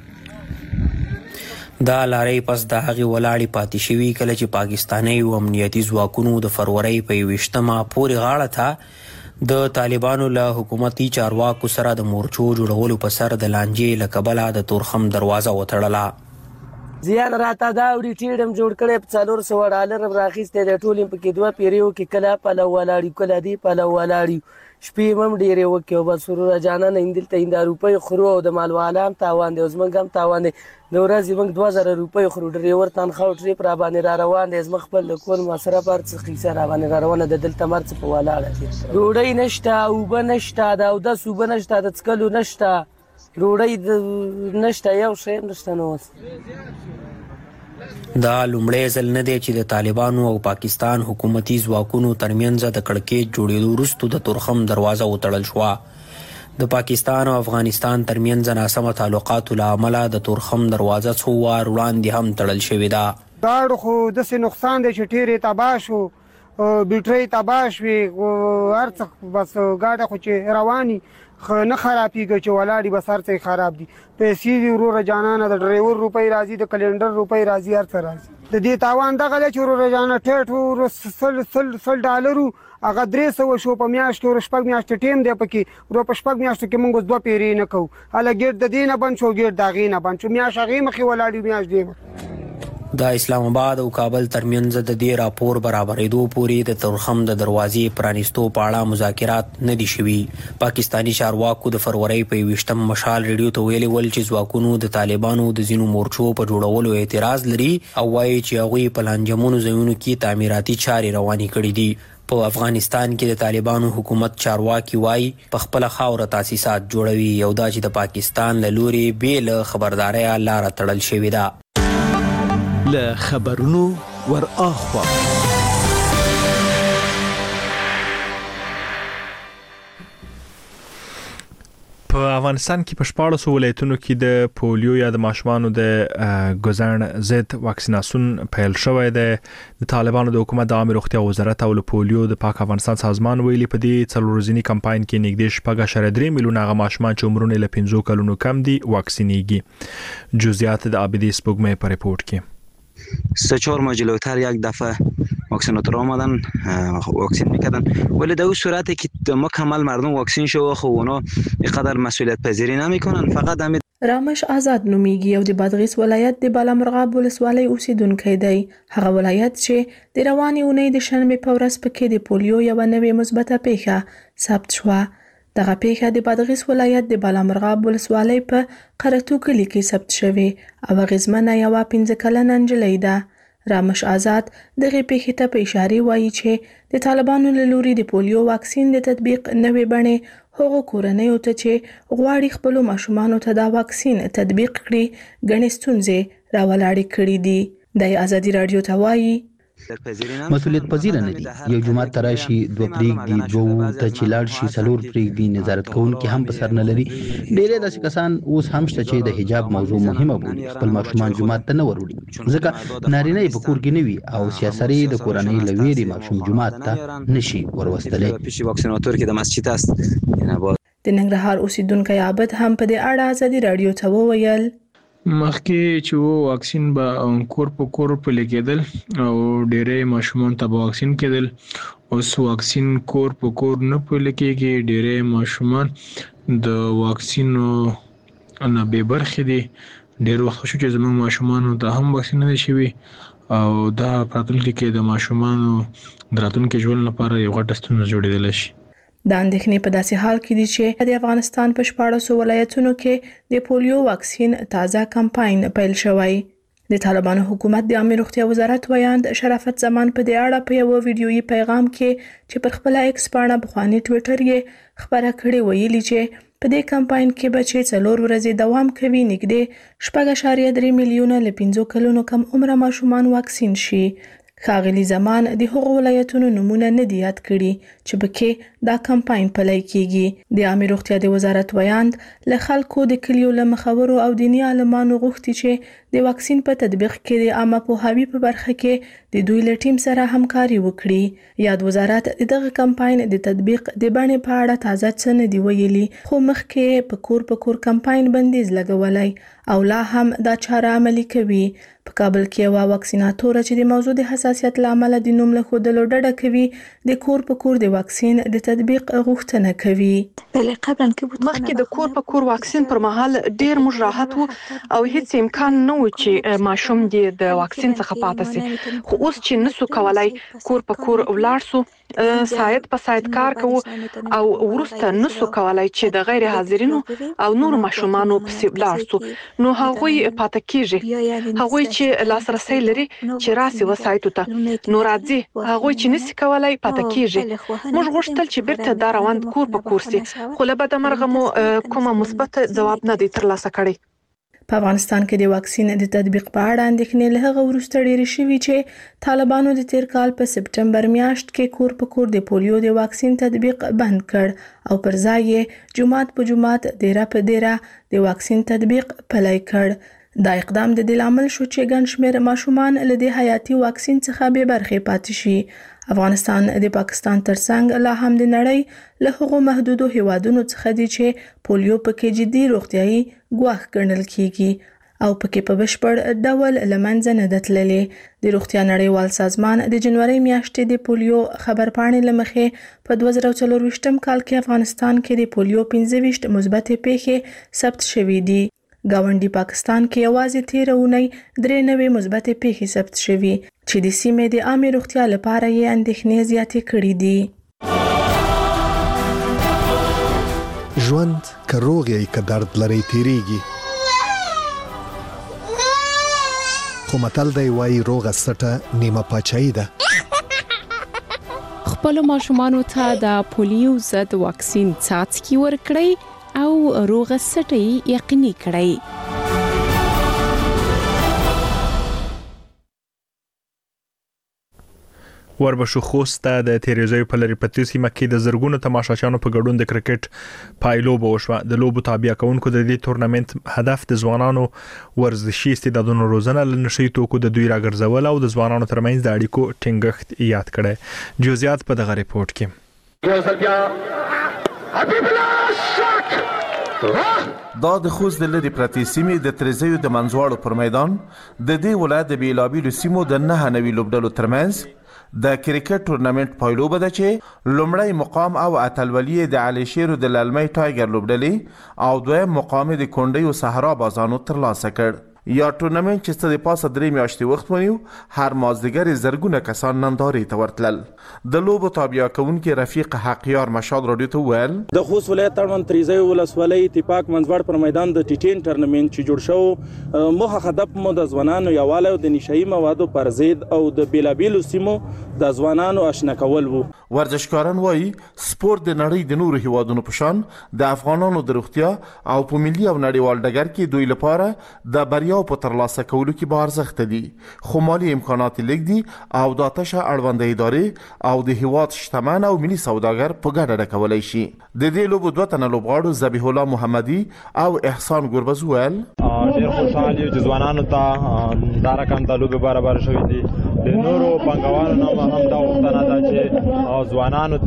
دا لارې پس د هغې ولاړې پاتې شوي کله چې پاکستاني او امنیتي ځواکونو د فروری په یوویشتمه پورې غاړه ته د طالبانو له حکومتي چارواکو سره د مورچو جوړولو په سر د لانجې له کبله د تورخم دروازه وتړله. زیان راته دا وړي ټیډم جوړ کړی په څلور سوه ډالر راخیستی دی. ټول یې پکې دوه پیریو کې کله پلو ولاړي کله دې پلو ولاړي شپې هم ډېرې وکړې او بس وروره جانانه هندلته هنده روپۍ خورو او د مالوالا هم تاوان دی او زموږ هم تاوان دی. د ورځې موږ دوه زره روپۍ خورو. ډریور تنخوا او ټریپ راباندې را روان دی. زموږ خپل د کور مصرف هر څه خیسه راباندې را روانه ده. دلته مر څه په ولاړه دي. ډوډۍ نشته، اوبه نشته، د اودس اوبه نشته، د څښلو نشته، ډوډۍ نشته، یو شی نشته. نو اوس دا لومړی ځل نه دی چې د طالبانو او پاکستان حکومتي ځواکونو ترمنځ د کړکېچ جوړېدو وروسته د تورخم دروازه وتړل شوه. د پاکستان او افغانستان ترمنځ ناسمه تعلقاتو له امله د تورخم دروازه څو وار وړاندې هم تړل شوې ده. داړو خو داسې نقصان دی چې ټیرې تباه شو، بیټرۍ تباه شوې، هر څه بس ګاډه خو چې رواني نه خرابېږي چې ولاړې بس هر څه خراب دي. پیسې دي وروره جانانه، د ډریور روپۍ راځي، د کلنډر روپۍ راځي، هر څه راځي. د دې تاوان دغه دی چې وروره جانه ټیټ سل سل سل ډالرو هغه درې سوه شو په میاشت کې. ورو شپږ میاشتې ټیم دی پکې. ورو په شپږ میاشتو کې موږ اوس دوه پیرې نه کوو. هله ګېټ د دې نه بند شو، ګېټ د هغې نه بند شو. میاشت هغې مخې ولاړې، میاشت دې مخې. د اسلام آباد او کابل ترمنځ د دې راپور برابرېدو پورې د تورخم د دروازې پرانیستو په اړه مذاکرات نه دي شوي. پاکستاني چارواکو د فروری په یویشتم مشال ریډیو ته ویلي ول چې ځواکونو د طالبانو د ځینو مورچو په جوړولو اعتراض لري او وایي چې هغوی په لانجمنو ځایونو کې تعمیراتي چارې روانې کړي دي. په افغانستان کې د طالبانو حکومت چارواکي وایي په خپله خاوره تاسیسات جوړوي او دا چې د پاکستان له لورې بې له خبردارۍ لاره تړل شوې ده. له خبرونو ور اخوا په افغانستان کې په شپاړسو ولایتونو کې د پولیو یا د ماشومانو د ګزړن ضد واکسیناسیون پیل شوی دی. د طالبانو د حکومت د عامه روغتیا وزارت او د پولیو د پاک افغانستان سازمان ویلي په دې څلور ورځني کمپاین کې نږدې شپږ اعشاریه درې میلیونه هغه ماشومان چې عمرونه له پنځو کلونو کم دي واکسینېږي. جزئیات د عابدی سپوږمۍ په ریپورت کې. سه چهار ماه جلوتر یک دفعه واکسیناتور آمدن واکسین میکردن، ولی در اون صورتی که مکمل مردم واکسین شو خو اونا اینقدر مسئولیت پذیری نمیکنن. فقط همین رامش آزاد نومیږي او د بادغیس ولایت د بالامرغاب ولسوالۍ اوسیدونکی دی. هغه ولایت چې د روانې اونۍ د شنبې په ورځ پکې د پولیو یوه نوې مثبته پیښه ثبت شوه. دغه پیښه د بادغیس ولایت د بالامرغاب ولسوالۍ په قرتو کلي کې ثبت شوې او اغیزمنه یوه پنځه کلنه نجلۍ ده. رامش آزاد دغه پیښې ته په اشاره وایي چې د طالبانو له لوري د پولیو واکسین د تطبیق نوې بڼې هغو کورنیو ته چې غواړي خپلو ماشومانو ته دا واکسین تطبیق کړي ګڼې ستونزې راولاړې کړي دي. د ازادي راډیو ته وایي مسؤلیت پذیر نه دي. یو جماعت تراشي دوه پریږدي، دوه ته چې لاړ شي څلور پریږدي، نظارت کوونکي هم په سر نه لري. ډېرې داسې کسان اوس هم شته چې د حجاب موضوع مهمه بولي، خپل ماشومان جماعت ته نه وروړي ځکه نارینه یې په کور کې نه وي او سیاسري د کورنۍ له ویرې ماشوم جماعت ته نشي وروستلی. د ننګرهار اوسیدونکی عابد هم په دې اړه ازادي راډیو ته وویل مخکې چې وو واکسین به کور په کور پلي کېدل او ډېری ماشومان ته به واکسین کېدل. اوس واکسین کور په کور نه پلي کېږي. ډېری ماشومان د واکسینو نه بې برخې دي. ډېر وخت شو چې زموږ ماشومانو ته هم واکسین نه دی شوي او دا په راتلونکي کې د ماشومانو د راتلونکي ژوند لپاره یو غټه ستونزه جوړېدلی شي. د اندېښنې په داسې حال کې دي چې د افغانستان په شپاړسو ولایتونو کې د پولیو واکسین تازه کمپاین پیل شوی. د طالبانو حکومت د عامه روغتیا وزارت ویاند شرافت زمان په دې اړه په یو ویډیويي پیغام کې چې پر خپل ایکس پاڼه بخوانی ټوئیټر یې خبره کړې ویلي چې په دې کمپاین کې به چې څلور ورځې دوام کوي نږدې شپږ اعشاریه درې میلیونه له پنځو کلونو کم عمره ماشومان واکسین شي. ښاغلي زمان د هغو ولایتونو نومونه نه دي یاد کړي چې پکې دا کمپاین پلی کیږي. د عامه روغتیا د وزارت ویاند له خلکو د کلیو له مخورو او دیني عالمانو غوښتي چې د واکسین په تطبیق کې د عامه پوهاوي په برخه کې د دوی له ټیم سره همکاري وکړي. یاد وزارت دغه کمپاین د تطبیق د بڼې په اړه تازه څه نه دی ویلي، خو مخکې په کور په کور کمپاین بندیز لګولای او لا هم دا چاره عملي کوي. په کابل کې یو واکسیناتور چې د موضوع د حساسیت لامل د نوم له خودلو ډډه کوي د کور په کور د واکسین د تطبیق غوښتنه کوي. مخکې د کور په کور واکسین پر مهال ډیر موږ راحت وو او هیڅ امکان نه و چې ماشوم دې د واکسین څخه پاتې شي، خو اوس چې نسو کولای کور په کور ولاړ سو سایت په سایت کار کوو او ورسته نسو کولای چې د غیر حاضرینو او نور ماشومانو په ولاړ سو، نو هغوی پاتې کیږي. هغوی چې لاسرسي لري چې راسي وسایتو ته نو راځي، هغوی چې نسي کولای پاتې کیږي. موږ غوښتل چې بیرته دا روند کور په کور سي، خو له بده مرغه مو کومه مثبت ځواب نه دی ترلاسه کړی. په افغانستان کې د واکسین د تطبیق په اړه اندېښنې له هغه وروسته ډېرې شوې چې طالبانو د تیر کال په سپټمبر میاشت کې کور په کور د پولیو د واکسین تطبیق بند کړ او پر ځای یې جمعات په جمعات دیره په دیره د واکسین تطبیق پلی کړ. دا اقدام د دې لامل شو چې ګڼ شمېر ماشومان له دې حیاتي واکسین څخه بې برخې پاتې شي. افغانستان د پاکستان ترڅنګ لا هم د نړۍ له هغو محدودو هیوادونو څخه دی چې پولیو پکې جدي روغتیايي ګواښ ګڼل کیږي او پکې په بشپړ ډول له منځه نه ده تللې. د روغتیا نړیوال سازمان د جنوري میاشتې د پولیو خبرپاڼې له مخې په دوه زره څلرویشتم کال کې افغانستان کې د پولیو پنځه ویشت مثبتې پیښې ثبت شوې دي. ګاونډي پاکستان کې یوازې تیر اونۍ درې نوې مثبتې پیښې ثبت شوې چې د سیمې د عامه روغتیا لپاره یې اندېښنې زیاتې کړې دي. ژوند که روغ یې که درد لري تیریږي، خو متل دی وایي روغه سټه نیمه پاچاهي ده. خپلو ماشومانو ته د پولیو ضد واکسین څاڅکي ورکړئ او روغه سټه یقیني کړئ. وربشو خوست د تیریزوی په لری پتی سیمه کې د زرګونو تماشاچیانو په ګډون د کرکټ پایلوبه وشوه. د لوبو تابع کونکو د دې تورنمنت هدف د ځوانانو ورزشي استعدادونو روزنه، لنشي توکو د دوی راګرځول او د ځوانانو ترمنځ د اړیکو ټینګښت یاد کړي. جزئیات په دغه ریپورت کې. دا د خوست د لری پرتی سیمې د تریزیو د منځواړو پر میدان د دې ولایت د بیلابیلو سیمو د نه نوي لوبډلو ترمنځ د کرکټ تورنمنت پایلوبه ده چې لومړی مقام او اتلولي د علي شیر د للمي ټایګر لوبډلې او دویم مقام د کونډي او صحرا بازانو ترلاسه کړ. یا تورنمنت چې ست د پاسه درې میاشتې وخت ونیو، هر مازدیګر زرګونه کسان نندارې ته ورتلل. د لوبو تابع کوونکي رفیق حقیار مشاد رادیو ته ویل د خوست ولایت تړون تریزی ولسوالۍ اتفاق منځوړ پر میدان د ټي ټین تورنمنت چې جوړ شو، موخه هدف مو د ځوانانو یووالی او د نشایي موادو پر ضد او د بیلابیلو سیمو د ځوانانو آشنا کول وو. ورزشکاران وایي سپورت د نړۍ د نورو هیوادونو په شان د افغانانو د روغتیا او په ملي او نړیوال ډګر کې دوی لپاره د بریا په ترلاسه کولو کې به ارزښت دي، خو مالي امکانات لږ دي او دا تشه اړونده ادارې او د هیواد شتمن او ملي سوداګر په ګډه ډکولی شي. د دې لوبو دوه تنه لوبغاړو ذبیح الله محمدي او احسان ګربز ویل ډېر خوشحال یو چې ځوانانو ته دا رقم ته لوبې برابر شوي دي. د نورو پانګوالو نه هم دا غوښتنه ده چې ځوانانو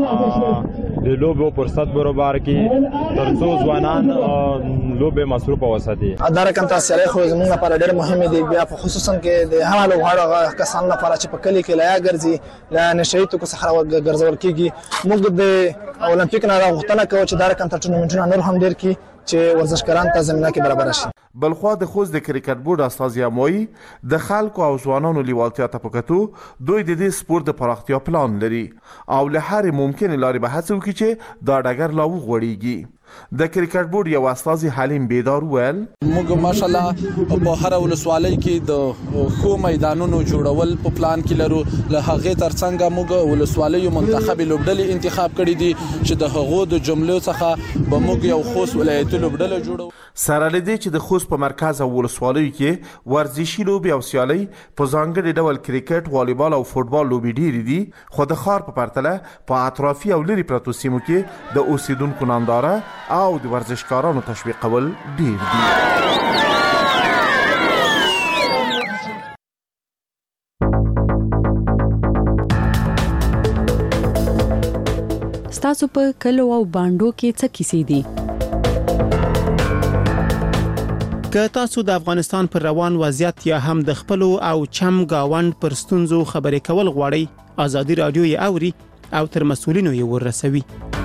ته د لوبو فرصت برابر کړي تر څو ځوانان لوبې مصروفه وساتي. دا رقم ته سره خو زموږ لپاره ډېر مهم دی، بیا په خصوصا کې د هغه لوبغاړو کسان لپاره چې په کلی کې لایا ګرځي لا نشئی توکو څخه ګرځول کیږي. موږ د اولمپیک نه غوښتنه کوو چې دا رقم ته ټورنمنټونه نور هم ډېر کړي چې ورزشکاران ته زمینه کې برابر شي. بلخوا د خوست د کرکټ بورډ استازي اموي د خلکو او ځوانانو لیوالتیا ته پکتو دوی د دې سپورت د پراختیا پلان لري او له هر ممکن لارې به هڅه وکړي چې دا ډګر لا وغوړیږي. د کرکټ بورډ یو استازي حلیم بیدار ویل موږ ماشالله په هر ولسوالۍ کې د خو میدانونو جوړول په پلان کې لرو. له هغه ترڅنګ موږ ولسوالۍ منتخب لوبډلې انتخاب کړې دي چې د هغو د جملو څخه به موږ یو خوست ولایتي لوبډله جوړو. سره لدې چې د خوست په مرکز او ولسوالۍ کې ورزشي لوبې او سیالۍ په ځانګړي ډول کرکټ، والیبال او فوټبال لوبې ډېرې دي، خو د ښار په پرتله په اطرافي او لرې پرتو سیمو کې د اوسیدونکو ننداره او د ورزشکارانو تشویقول ډېر دي. ستاسو په کلو او باندو کې څه کیسې دي؟ که تاسو د افغانستان پر روان وضعیت یا هم د خپل او چم گاوند پر ستونزو خبرې کول غواړئ، ازادي رادیو یې اوري او تر مسؤلینو یې ورسوي.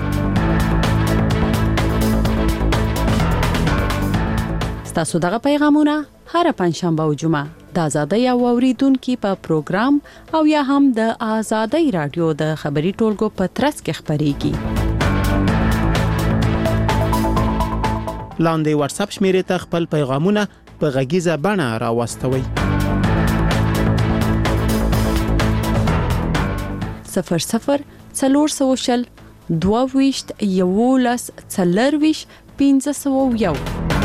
ستاسو دغه پیغامونه هر پنځشنبه او جمعه د ازادۍ او اوریدونکو په پروګرام او یا هم د ازادۍ رادیو د خبري ټولګو په ترڅ کې خبريږي. لاندې واتس اپ شمیرې ته خپل پیغامونه په غږیزه بڼه راوستوئ. صفر صفر څلور سوه شل دوه ویشت یولس څلرویشت پنځه سوه یو.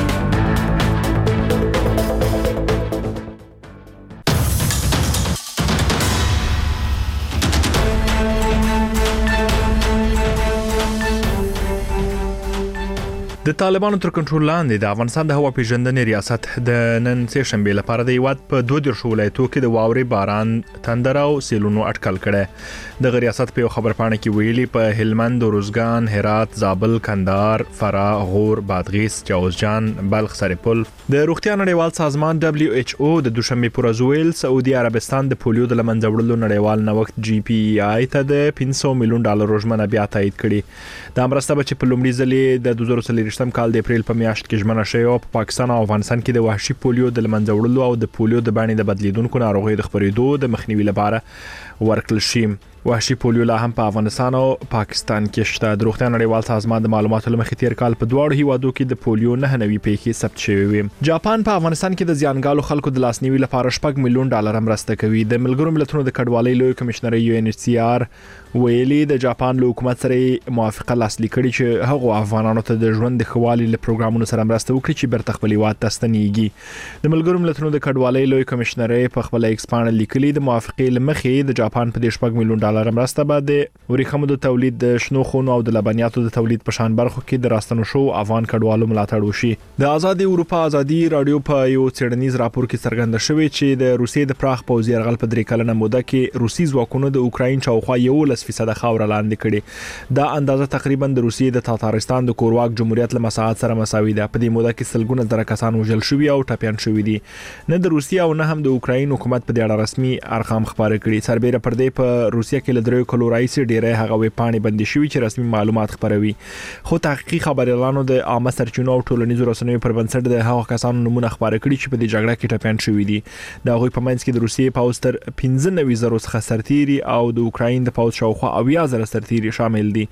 د طالبانو تر کنټرول لاندې د افغانستان د هوا پیژندنې ریاست د نن سه شنبه لپاره د هیواد په دوه دیرش ولایتونو کې د واورې باران، تندر او سیلونو اټکل کړي. د ریاست په خبرپاڼه کې ویلي په هلمند، روزګان، هرات، زابل، کندهار، فراه، غور، بادغیس، جوزجان، بلخ، سرپل د روغتیا نړیوال سازمان دبليو ایچ او د دوشنبه پر ورځ ویل سعودي عربستان د پولیو د لمنځه وړلو نړیوال نوښت جی پی ای ته د پنځه میلیون ډالر ژمنه بیا تایید کړي. د مرسته چې په لومړي ځل د دوه زره څلور کال د اپریل په میاشت کې ژمنه شوې او په پاکستان او افغانستان کې د وحشي پولیو د لمنځه وړلو او د پولیو د بڼې د بدلیدونکو ناروغیو د خپرېدو د مخنیوي لپاره ورکړل شي. وحشي پولیو لا هم په افغانستان او پاکستان کې شته. د روغتیا نړیوال سازمان د معلوماتو لمخې تیر کال په دواړو هیوادو کې د پولیو نه نوي پیښې ثبت شوې وي. جاپان په افغانستان کې د زیانګالو خلکو د لاسنیوي لپاره شپږ میلیون ډالر مرسته کوي. د ملګرو ملتونو د کډوالۍ لوی کمشنر یو ان ایچ سی آر ویلي د جاپان له حکومت سره موافقه لاسلیک کړي چې هغه افغانانو ته د ژوند د خوالي له پروګرامونو سره مرسته وکړي چې برته خپل هیواد ته ستنېږي. د ملګرو ملتونو د کډوالۍ لوی کمشنر په خپل ایکس باندې لیکلي د موافقې لمخې د جاپان په د شپږ میلیون ډالر مرسته بعد ورېښمو د تولید، د شنو خونو او د لبنیاتو د تولید په شان برخو کې د راستنو شو افغان کډوالو ملاتړ وشي. د آزادي اروپا ازادي رادیو په یو څېړنیز راپور کې څرګنده شوې چې د روسیې د پراخ پوځي یرغل په درې کلنه موده کې روسي ځواکونو د اوکراین شاوخوا یولس فیصد خاوره لاندې کړې. دا اندازه تقریبا د روسیې د تاتارستان د کورواک جمهوریت له مساحت سره مساوي ده. په دې موده کې سلګونه زره کسان وژل شوي او ټپیان شوي دي. نه د روسیې او نه هم د اوکراین حکومت په دې اړه رسمي ارقام خبرې کړي. سربېره پر دې په روسیې کې له درې کلو راځي ډیره هغه وی پاڼې بندي شوی چې رسمي معلومات خبروي. خو تحقیقي خبريالانو د عامه سرچینو او ټولنیزو رسنیو پر بنسټ د هغو کسانو نمونه خبرې کړي چې په دې جګړه کې ټپیان شوي دي. د هغوی په منځ کې د روسیې پوځ تر پنځه نوي زره څخه سرتیري او د اوکراین د پوځ شاوخوا اویا زره سرتیري شامل دي.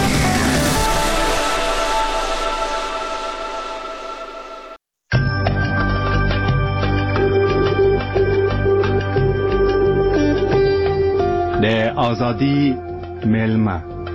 د آزادی میلمه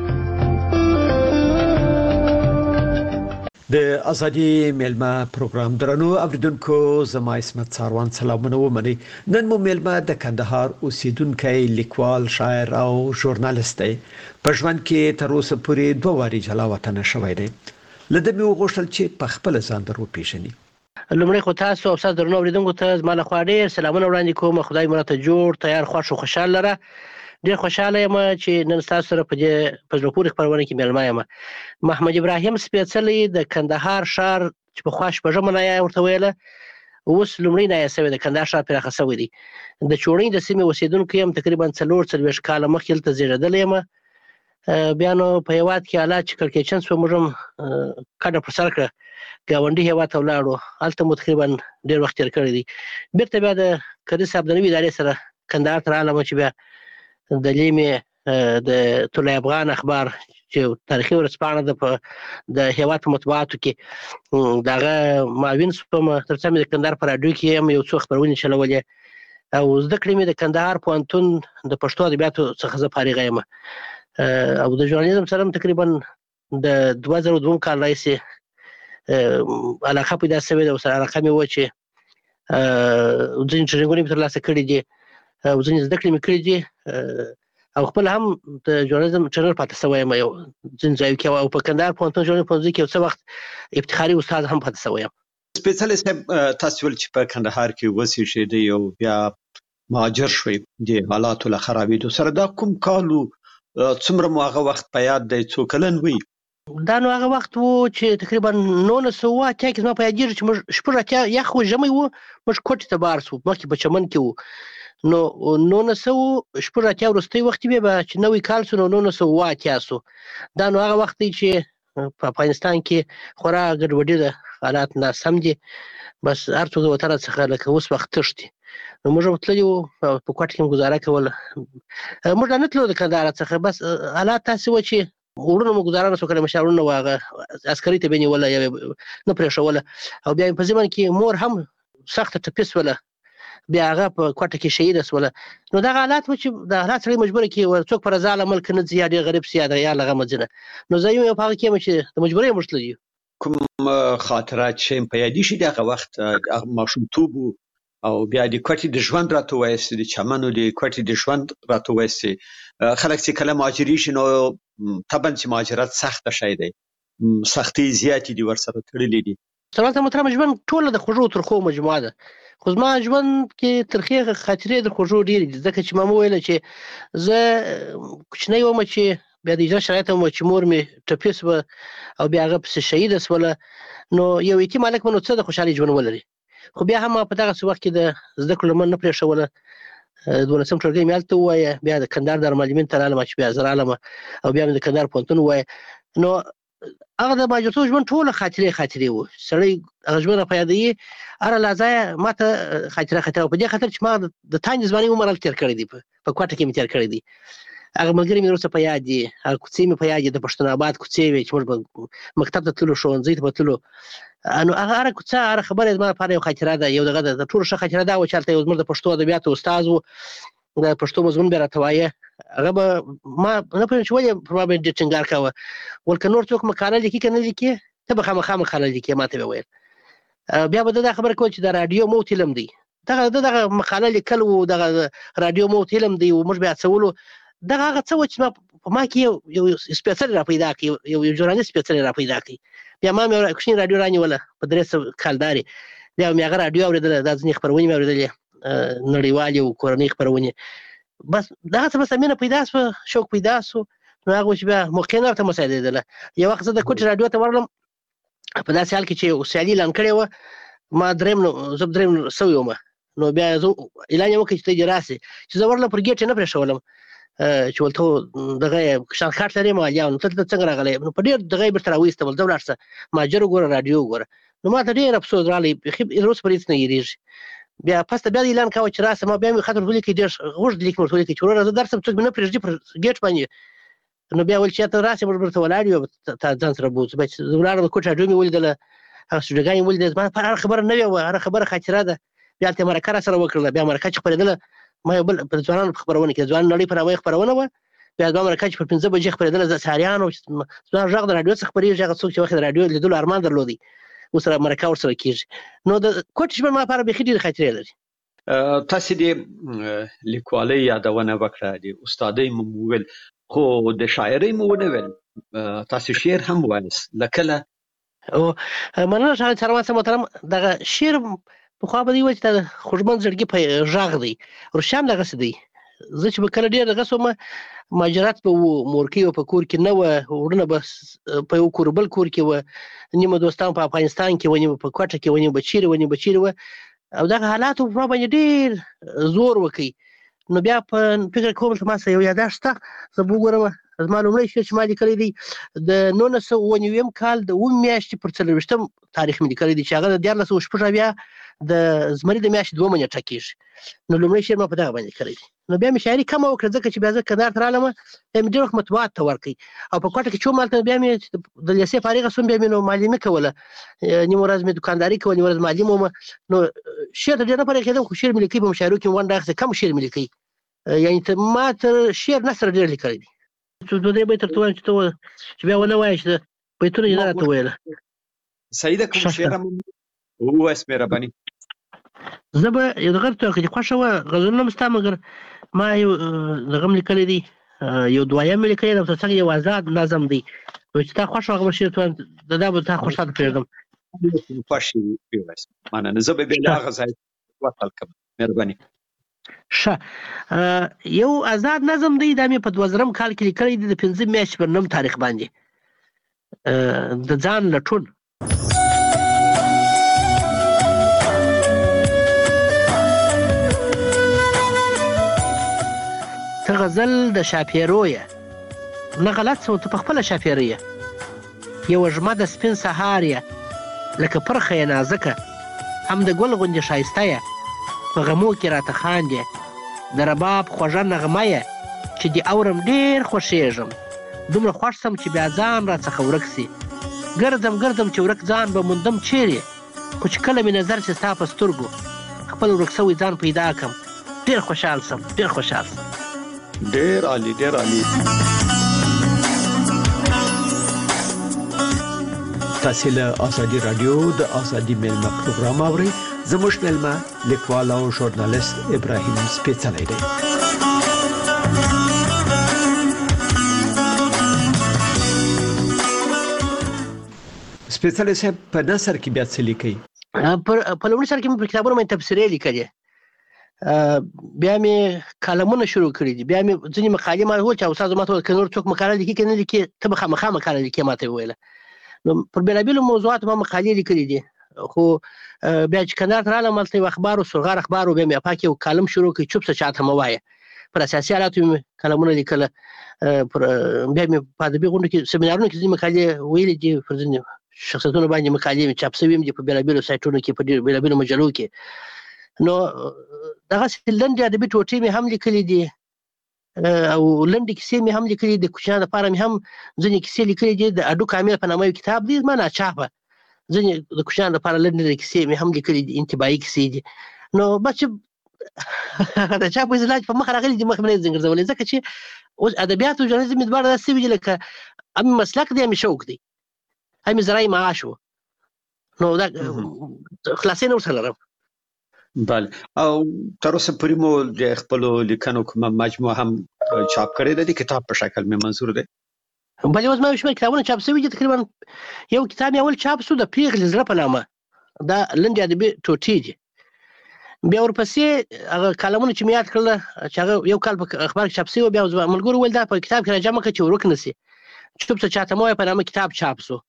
د ازادي میلمه پروګرام درنو اوریدونکو، زما اسمت ساروان سلامونه ومني. نن مو میلمه د کندهار اوسیدونکی لیکوال، شاعر او ژورنالیست دی. په ژوند کې تر اوسه پورې دوه واري جلا وطن شوی دی. لده مې وغوښتل چې په خپل ځان در وپېژني. لومړی خو تاسو او تاسو درنو اوریدونکو ته زما له خوا ډېر سلامونه وړاندې کوم. خدای مو راته جوړ، تیار، خوښ او خوشحال لره. ډېر خوشاله یم چې نن تاسو سره په دې په زړه پورې خپرونه کې میلمه یم. محمد ابراهیم سپېڅلی د کندهار ښار چې پخوا شپږمه نایه ورته ویله، اوس لومړی نایه شوی د کندهار ښار پراخه شوی دی. د چوڼۍ د سیمې اوسېدونکی یم. تقریبا څلور څلوېښت کاله مخکې هلته زېږېدلی یم. بیا نو په هېواد کې حالات چې کړکېچن شوه، موږ هم کډه پر سر کړه، ګاونډي هېواد ته ولاړو. هلته مو تقریبا ډېر وخت تېر کړی دی. بېرته بیا د کدي صاحب د نوي ادارې سره کندهار ته راغلم چې بیا د لیمې د طلوع افغان اخبار چې تاریخي ورځپاڼه ده په د هېواد په مطبوعاتو کې د هغه معاون شوم. تر څو مې د کندهار په راډیو کې هم یو څو خپرونې چلولې او زده کړې مې د کندهار پوهنتون د پښتو ادبیاتو څخه زه فارغه یم او د ژورنالیزم سره هم تقریبا د دوه زره دوه کال راهیسې علاقه پیدا شوې ده. ورسره علاقه مې وه چې ځینې ټرینینګونه مې ترلاسه کړي دي او ځینې زده کړې مې کړي دي او خپل هم د ژورنالیزم ټرینر پاتې شوی یم یو ځینې ځایو کې او په کندهار پوهنتون ژورنالیزم پوهنځي کې یو څه وخت افتخاري استاد هم پاتې شوی یم. سپېڅلی صاحب، تاسو ول چې په کندهار کې اوسېږئ او بیا مهاجر شوئ د حالاتو له خرابېدو سره، دا کوم کال و؟ څومره مو هغه وخت په یاد دی؟ څو کلن وئ؟ دا نو هغه وخت وو چې تقریبا نولس سوه اتیا کې زما په یادېږي چې موږ شپږ اتیا یخ و ژمی وو موږ کوټې ته بار سو مخکې په چمن کې وو نو نولس سوه شپږ اتیا وروستی وخت بیا به چې نوی کال سو نو نولس سوه اوه اتیا سو دا نو هغه وخت دی چې په افغانستان کې خورا ګډوډي ده حالات ناسم دي بس هر څوک د وطن څخه لکه اوس وخت تښتي نو موږ تللي وو په کوټه کې ګزاره کوله موږ نه تلو د کندهار څخه بس حالات داسې وو چې وروڼه مو ګزاره نه سو کړی مشاورونه وو هغه عسکري ته به یې نیوله یا نه پرېښوله او بیا په ضمن کې مور هم سخته ټپي سوله بیا هغه په کوټه کې شهیده سوله نو دغه حالات و چې د حالات سړی مجبوره کړي څوک په رضا له ملک نه ځي یا ډېر غریب سي یا د یا له غمه ځي نه نو زه یم په هغه کې یم چې د مجبورۍ موږ تللي یو کوم خاطرات چې په یادې شي دغه وخت ماشومتوب او بیا د کوټې د ژوند راته وایست د چمنو د کوټې د ژوند راته وایست خلک چې کله مهاجري شي نو طبعا چې مهاجرت سخته شی دی سختۍ زیاتې دي ورسره تړلې دي سلامت محترم ژوند ټوله د خوږو ترخو مجموعه ده خو زما ژوند کې ترخې خاطرې د خوږو ډېرې دي ځکه چې ما وویله چې زه کوچنی وم چې بیا د اجازه شرایط وم چې مور مې ټپي سوه او بیا هغه پسې شهیده سوله نو یو یتیم هلک به نو څه د خوشحالۍ ژوند ولري خو بیا هم په دغه وخت کې د زده کړو لمن نه پرېښوله دولسم ټولګی مې هلته ووایه بیا د کندهار دارالمعلمین ته رالم چې بیا زه رالم او بیا مې د کندهار پوهنتون ووایه نو هغه د مهاجرتوب ژوند ټوله خاطرې خاطرې وو سړی هغه ژوند په یادوي هره لحظه ما ته خاطره خاطره په دې خاطر چې ما د تانج ځوانۍ عمر هلته تېر کړی دی په کوټه کې مې تېر کړی دی هغه ملګري مې وروسته په یاد دي هغه کوڅې مې په یاد دي د پښتون آباد کوڅې وې چې موږ به مکتب ته تللو ښوونځي ته به تللو نو هغه هره کوڅه هره خبره زما لپاره یو خاطره ده یو دغه ده د ټولو ښه خاطره دا وه چې هلته یو زموږ د پښتو ادبیاتو استاد و د پښتو مضمون به یې راته وایه هغه به ما نه پوهېږم چې ولې پر ما باندې ډېر ټینګار کوه ول که نور څوک مقاله لیکي که نه لیکي ته به خامخا مقاله لیکې ما ته به ویل بیا به ده دا خبره کوله چې د راډیو موت علم دی دغه د دغه مقاله لیکل و دغه راډیو موت علم دی و موږ به هڅولو دغه هغه څه و چې په ما کې یو سپېڅلی را پیدا کړي یو یو ژورنالست سپېڅلی را پیدا کړي بیا ما مې کوچنۍ راډیو رانیوله په درې سوه کالدارې بیا مې هغه راډیو اورېدله دا ځینې خپرونې مې اورېدلې نړیوالې او کورنۍ خپرونې بس دغه څه بس مینه پیدا سوه شوق پیدا سو نو هغه چې بیا موقع نه ورته مساعدېدله یو وخت زه د کوټې راډیو ته ورغلم په داسې حال کې چې یو سیالي اعلان کړې وه ما درېیم زه درېیم سوی وم نو بیا زه اعلان یې وکړ چې ته دې راسې چې زه ورغلم پر ګیټ یې نه پرېښولم چې ولته دغه شان کارت لرې مالیا نو ته دلته څنګه راغلی نو په ډېر دغه یې بېرته راویستم ځه ولاړ شه مهاجر وګوره راډیو وګوره نو ما ته ډېر افسوس راغلی بیخي اوس پر هېڅ نه هېرېږي بیا پسته بیا د اعلان کوه چې راسه ما بیا مې خط ورته ولیکئ ډېر اوږد لیک مې ورته ولیکئ چې وروره زه درسم څوک مې نه پرېږدي پر ګیټ باندې نو بیا ویل چې ته راسې موږ به درته ولاړ یو تا ځان سره بوځو بیا چې زه ولاړم د کوټ راډیو مې ولیدله هغه سټوډیوګانې مې ولیدل زما لپاره هره خبره نوې وه هره خبره خاطره ده بیا هلته یې مرکه راسره وکړله بیا مرکه چې خپرېدله ما یو بل په ځوانانو په خپرونه کې د ځوان نړۍ په نامه خپرونه وه بیا زما مرکه چې پر پنځه بجې خپرېدله د سهاریانو زما غږ د راډیو څخه خپرېږي هغه څوک چې وخت د راډیو لیدلو ارمان درلودی اوس سره مرکه ورسره کېږي نو د کوټې ژوند ما لپاره بیخي ډېرې خاطرې لري تاسې د لیکوالۍ یادونه وکړه د استادۍ مو وویل خو د شاعرۍ مو ونه ویل تاسې شعر هم وایست لکله مننه ښاغلی سروان صاحب محترم دغه شعر پخوا به دې ویل چې دا د خوږمن زړګي په غږ دی روشیان دغسې دی زه چې به کله ډېر دغسې وم مهاجرت به و مورکۍ به په کور کې نه وه وروڼه به په یو کور بل کور کې وه نیمه دوستان په افغانستان کې وه نیمه په کوټه کې وه نیمه به چیرې وه نیمه به چیرې وه او دغه حالاتو په ما باندې ډېر زور وکړي نو بیا په فکر کوم چې ما سره یو یاداښت شته زه به وګورم زما لومړی شعر چې ما لیکلی دی د نولس سوه اووه نوېم کال د اوومې میاشتې پر څلرویشتم تاریخ مې لیکلی دی چې هغه د دیارلس سوه شپږ اویا د زمري د میاشتې دومه نیټه کېږي نو لومړی شعر ما په دغه باندې لیکلی دی نو بیا مې شاعري کمه وکړه ځکه چې بیا زه کندهار ته رالم بیا مې ډېر وخت مطبوعات ته ورکړئ او په کوټه کې چې وم هلته بیا مې د لیسې فارغه شوم بیا مې نو معلمي کوله نیمه ورځ مې دوکانداري کوله نیمه ورځ معلم وم نو شعر ته ډېر نه فارغېدم خو شعر مې لیکئ په مشاعرو کې مې ونډه اخیستې کم شعر مې لیکئ یعنې ما تر شعر نثر ډېر لیکلی دی دوه درې بیت درته وایم چې ته چې بیا ونه وایې چې بیتونه یې نه راته ویله صحیح ده کوم شعر هم ووایست مهرباني زه به یو دغه ته که دې خوښه وه غزلونه هم ستا مګر ما یو دغه هم لیکلی دی یو دویم مې لیکلی دی او تر څنګ یو آزاد نظم دی نو چې تا خوښ وه هغه به شعر ته وایم د دا به تا خوښ تا ته پرېږدم خوښ یې ووایست مننه زه به بیا له هغه ځای وصل کوم مهرباني ښه یو آزاد نظم دی دا مې په دوه زرم کال کې لیکلی دی د پنځه میاشتې پر نوم تاریخ باندې د ځان لټون. ته غزل د شاپیرویه نه غلط سو ته په خپله شاپیریه یوه ژمه د سپین سهار یې لکه پرخه یې نازکه هم د ګل غوندې ښایسته یې په غمو کې راته خاندې د رباب خوږه نغمه یې چې دې اورم ډېر خوښېږم دومره خوښ سم چې بیا ځان راڅخه ورک سي ګرځم ګرځم چې ورک ځان به موندم چیرې خو چې کله مې نظر سي ستا په سترګو خپل ورک سوی ځان پیدا کړم ډېر خوشحال سم ډېر خوشحال سم. ډېر عالی ډېر عالی. تاسو له ازادي رادیو د ازادي میلمه پروګرام اورئ. زموږ میلمه لیکوال او ژورنالیست ابراهیم سپېڅلی دی. سپېڅلی صاحب په نثر کې بیا څه لیکئ؟ په لومړي سر کې مې په کتابونو باندې تبصرې لیکلې، بیا مې کالمونه شروع کړي دي، بیا مې ځینې مقالې ما وویل چې استاد ما ته وویل که نور څوک مقاله لیکي که نه لیکي ته به خامخا مقاله لیکې ما ته یې وویله. نو پر بېلابېلو موضوعاتو ما مقالې لیکلي دي، خو بیا چې کندهار ته راغلم هلته یو اخبار و سرغار اخبار و، بیا مې افاق یو کالم شروع کړي چوپ څه چاته مه وایه، پر اساسي حالاتو مې کالمونه لیکله. بیا مې په ادبي غونډو کې سیمینارونو کې ځینې مقالې ویلې دي، پر ځینې شخصیتونو باندې مقالې مې چاپ سوي هم دي په بېلابېلو سایټونو کې، په ډېرو بېلابېلو مجلو کې. نو دغسې لنډې ادبي ټوټې مې هم لیکلي دي او لنډې کیسې مې هم لیکلي دي، کوچنیانو دپاره مې هم ځینې کیسې لیکلي دي. د اډو کامل په نامه یو کتاب دی زما ناچاپه، ځینې د کوچنیانو دپاره لنډې کیسې مې هم لیکلي دي، انتباهي کیسې دي. نو بس چې د چا په اصطلاح په مخ راغلي دي مخ مې نه ځنګرځولی، ځکه چې اوس ادبیات او ژورنالیزم مې دواړه داسې وي لکه هم مسلک دی هم شوق دی، هم زرعي معاش و، نو دا خلاصې نه ورسره لرم. بله، او تر اوسه پورې مو د خپلو لیکنو کومه مجموعه هم چاپ کړې ده؟ د کتاب په شکل مې منظور دی. بلې اوس ما یو شمېر کتابونه چاپ سوي دي، تقریبا یو کتاب مې اول چاپ سو د پېغلې زړه په نامه، دا لنډې ادبي ټوټې دي. بیا ورپسې هغه کالمونه چې مې یاد کړله چې هغه یو کال په اخبار کې چاپ سوي و، بیا زما ملګرو وویل دا په کتاب کې راجمع کړه چې ورک نه سي، چوپ څه چاته مه وایه په نامه کتاب چاپ سو.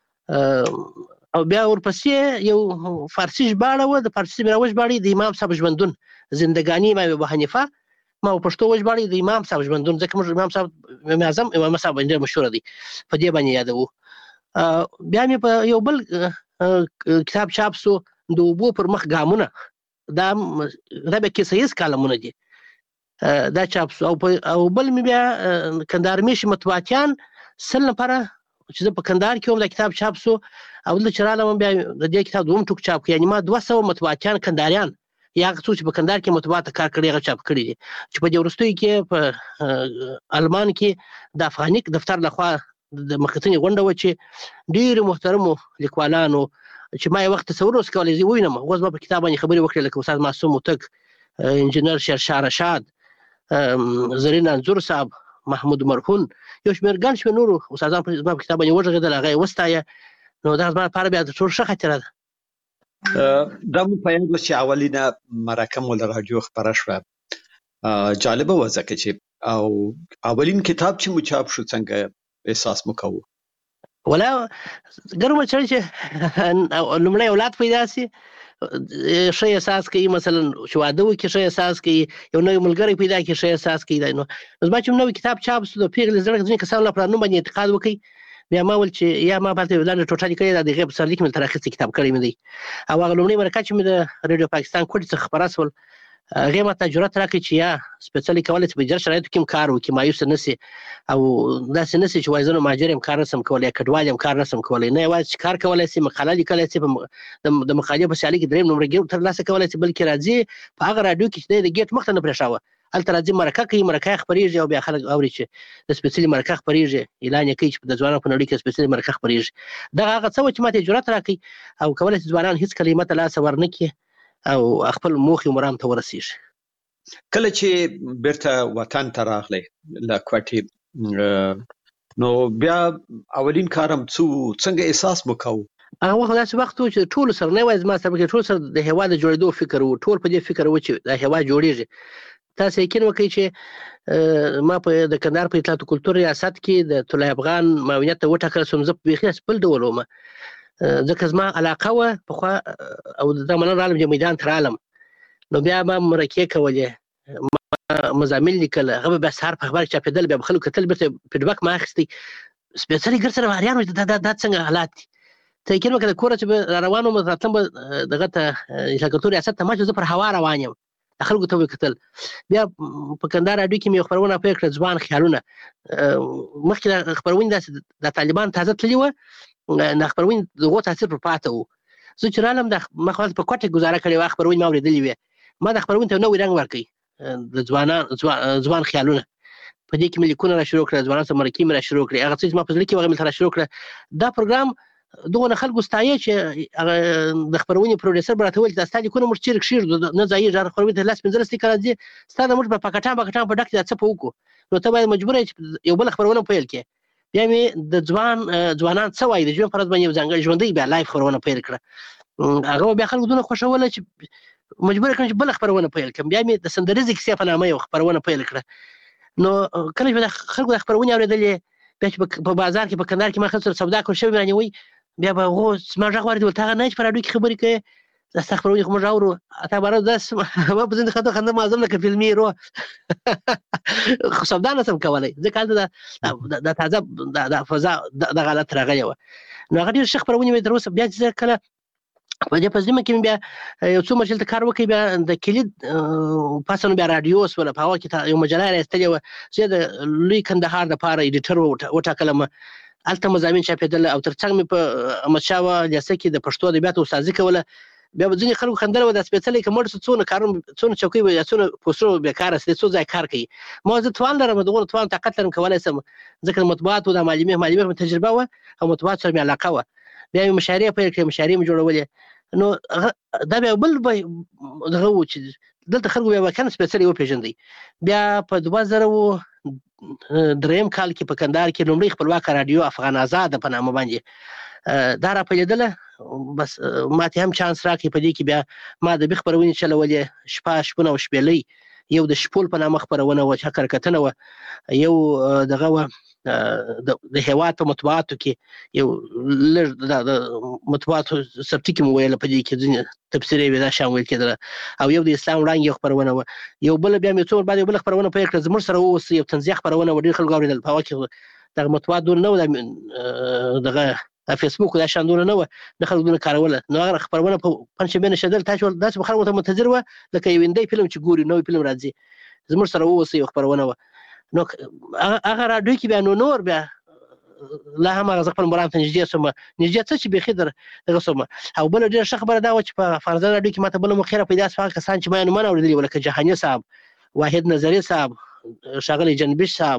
او بیا ورپسې یو فارسي ژباړه وه، د فارسي مې راوژباړې د امام صاحب ژوندون زندګاني امام ابو حنیفه، ما په پښتو وژباړې د امام صاحب ژوندون، ځکه موږ امام صاحب امام اعظم امام صاحب باندې ډېر مشهوره دی، په دې باندې یادوو. بیا مې په یو بل کتاب چاپ سو د اوبو پر مخ ګامونه، دا دا بیا کیسه ییز کالمونه دي، دا چاپ سو. او بل مې بیا کندهار میشي مطبوعاتیان سل نفره چې زه په کندهار کې وم دا کتاب چاپ سو، او دلته چې رالم بیا د دې کتاب دوم ټوک چاپ کړي، یعنې ما دوه سوه مطبوعاتیان کندهاریان یا هغه څوک چې په کندهار کې مطبوعات ته کار کړی هغه چاپ کړي دي، چې په دې وروستیو کې په المان کې د افغانیک دفتر لخوا د مخکتنې غونډه وه چې ډېرو محترمو لیکوالانو چې ما یو وخت تصور اوس کولی زه ووینم، اوس ما په کتاب باندې خبرې وکړې لکه استاد معصوم هوتک، انجینر شیرشاه رشاد، زرین انځور صاحب، محمود مرهون، یو شمېر ګڼ شمېر نورو استادان زما په کتاب باندې وغږېدل، هغه یې وستایه. نو دا زما لپاره بیا د ټول ښه خاطره ده. دا مو په یاد چې اولینه مرکه مو له راډیو خپره شوه، جالبه وه ځکه چې او اولین کتاب چې مو چاپ شو څنګه احساس مو کوو؟ ولا ګرم چړ چې لومړی اولاد پیدا سي ښه احساس کوي، مثلا چې واده وکړي ښه احساس کوي، یو نوی ملګری پیدا کړي ښه احساس کوي. نو زما چې نوی کتاب چاپ سو د پیغلې زړه ځینې کسانو لپاره نوم باندې اعتقاد وکړي، بیا ما ویل چې یا ما پاتې لنډه ټوټه لیکلې ده د هغې په سرلیک مې تر اخیستی کتاب کړی مې دی. او هغه لومړۍ مرکه چې مې د ریډیو پاکستان کوټې څخه خپره سول، هغې ما ته جرأت راکړی چې یا سپېڅلي کولی چې په جر شرایطو کې هم کار وکړي، مایوسه نه سي او داسې نه سي چې وایي زه نو مهاجر یم کار نه سم کولی، یا کډوال یم کار نه سم کولی، نه یوازې چې کار کولی سي، مقاله لیکلی سي، د مقالې په سیالۍ کې درېیم نمره ترلاسه کولی سي، بلکې راځي په هغه راډیو کې چې دی د ګیټ مخ ته نه پرېښاوه، هلته راځي مرکه کوي، مرکه یې خپرېږي او بیا خلک اوري چې د سپېڅلي مرکه خپرېږي، اعلان یې کوي چې د ځوانانو په نړۍ کې سپېڅلي مرکه خپرېږي. دغه هغه څه وه چې ما ته یې جرأت راکړي او کولی شي ځوانان هېڅکله یې ماته لاس ورنه کړي او خپل موخې او مرام ته ورسېږي. کله چې بیرته وطن ته راغلی له کوټې، نو بیا اولین کار هم څه څنګه احساس مو کوو؟ هغه وخت داسې وخت و چې ټولو سره نه یوازې ما سره بلکې ټولو سره د هېواد د جوړېدو فکر و، ټول په دې فکر و چې دا هېواد جوړېږي. تاسو یقین وکړئ چې ما په د کندهار په اطلاعات او کلتور ریاست کې د طلای افغان معاونیت ته وټاکل شوم. زه بیخي بل ډول وم، ځکه زما علاقه وه پخوا او د مننه رالم چې میدان ته رالم، نو بیا به مرکې کولې، مضامین لیکل، هغه به بیا سهار په اخبار کې چاپېدل، بیا به خلکو کتل، بیرته فیډبک مې اخیستی. سپېڅلي ګرد سره حیران وم چې دا څنګه حالات دي. ته یقین وکړه د کوره چې به را روان وم، راتلم به دغه ته اطلاعات کلتور ریاست ته، ما چې زه پر هوا روان یم، خلکو ته وکتل. بیا په کندهار راډیو کې مې خبرونه پیل کړه، ځوان خیالونه. مخکې د خبرونې داسې د طالبان تازه تللي وه، د خبرونې د هغو تاثیر پر پاته و. زه چې رالم ما خو په کوټه کې ګزاره کړې وه، خبرونې ما اورېدلې وې. ما د خبرونې ته نوی رنګ ورکړی، د ځوانان ځوان خیالونه. په دې کې مې لیکونه را شروع کړه، ځوانانو سره مرکې مې را شروع کړې، هغه څه چې ما په زړه کې وه هغه مې را شروع کړه. دا پروګرام دغونه خلکو ستایه چې د خبرونې پروډیوسر به راته ویل چې دا ستا لیکونه موږ چېرې کښېږدو، نه ځایېږي، هغه خبرونې ته لس پنځلس لیکه راځي، ستا د موږ په پکټان پکټان په ډک کې دا څه په وکړو، نو ته باید مجبوره یې چې یو بله خبرونه پیل کړې. بیا مې د ځوان ځوانان څه وایي د ژوند په ورځ باندې یو ځانګړی ژوندی بیا لایف خبرونه پیل کړه. هغه بیا خلکو دونه خوښوله چې مجبوره کړم چې بله خبرونه پیل کړم. بیا مې د سندریزې کیسې په نامه یو خبرونه پیل کړه. نو کله چې د خلکو د خبرونې اورېدلې، بیا چې په بازار کې په کندهار کې ما خلکو سره سودا کړل شوي مې رانیوی، بیا به هغو زما غږ واورېد، ول ته هغه نه چې په راډیو کې خبرې کوې، دا ستا خبرونې خو موږ اورو. تا باره داسې ما په ځینې خطو خندم، اعظم لکه فلمي هیرو، خو سودا نه شم کولی، ځکه هلته د تازه د فضا دغه حالت راغلی وه. نو هغه ډېرې ښه خبرونې مې تر اوسه. بیا چې زه کله په دې په ذمه کې مې بیا یو څو مجلې ته کار وکړ، بیا د کلید پاسه نو بیا راډیو شوله، په هغه کې یو مجله یې راایستلې وه، زه د لوی کندهار دپاره ایډیټر وټاکلم. هلته مضامین چاپېدل او تر څنګ مې په احمدشاه لیسه کې د پښتو ادبیاتو استادي کوله. بیا به ځینې خلکو خندل، دا سپېڅلی که مړ شو څونه کارونه، څونه چوکۍ به یا څونه پوسټرونه بېکاره شي، څو ځای کار کوي. ما زه توان لرم، دغونه توان طاقت لرم، کولی شم، ځکه د مطبوعاتو د معلمې معلمې مې تجربه وه او مطبوعاتو سره مې علاقه وه. بیا مې مشاعرې پیل کړې، مشاعرې مې جوړولې. نو دا بیا بل دغه و چې دلته خلکو بیا واقعا سپېڅلي وپېژندئ. بیا په دوه زره دریم کال کې په کندهار کې لومړی خپلواکه راډیو افغان آزاده په نامه باندې دا را پیلېدله. بس ما ته هم چانس راکړی، په دې کې بیا ما ادبي خپرونې چلولې، شپه شپونه او شپېلۍ، یو د شپول په نامه خپرونه وه چې حقرکتنه وه، یو دغه وه د هېواد په مطبوعاتو کې یو لږ د مطبوعاتو سبتي کې مو ویله، په دې کې ځینې تبصرې وې دا شیان ویل کېدله، او یو د اسلام وړانګې یو خپرونه وه. یو بله بیا مې څو ور بعد یو بله خپرونه پیل کړه، زموږ سره واوسه، یو طنزیه خپرونه وه، ډېر خلکو اورېدل. په هغه کې دغه مطبوعات دونه نه وه، دغه فیسبوک دا شیان دونه نه وه، نه خلکو دونه کاروله. نو هغه خپرونه په پنجشنبې نشېدل، داسې به خلکو ته منتظر وه لکه یو هندی فلم چې ګوري، نوی فلم راځي. زموږ سره واوسه یو خپرونه وه. نو هغه راډیو کې بیا نو نور بیا لا هم هغه زه خپل مرام ته نږدې شوم، نږدې څه چې بیخي در دغه شوم. او بله ډېره ښه خبره دا وه چې په افغانستان راډیو کې ما ته بله موخیره پیدا شوه، هغه کسان چې ما یې نومونه اورېدلي وه، لکه جهاني صاحب، واحد نظري صاحب، ښاغلی جنبش صاحب،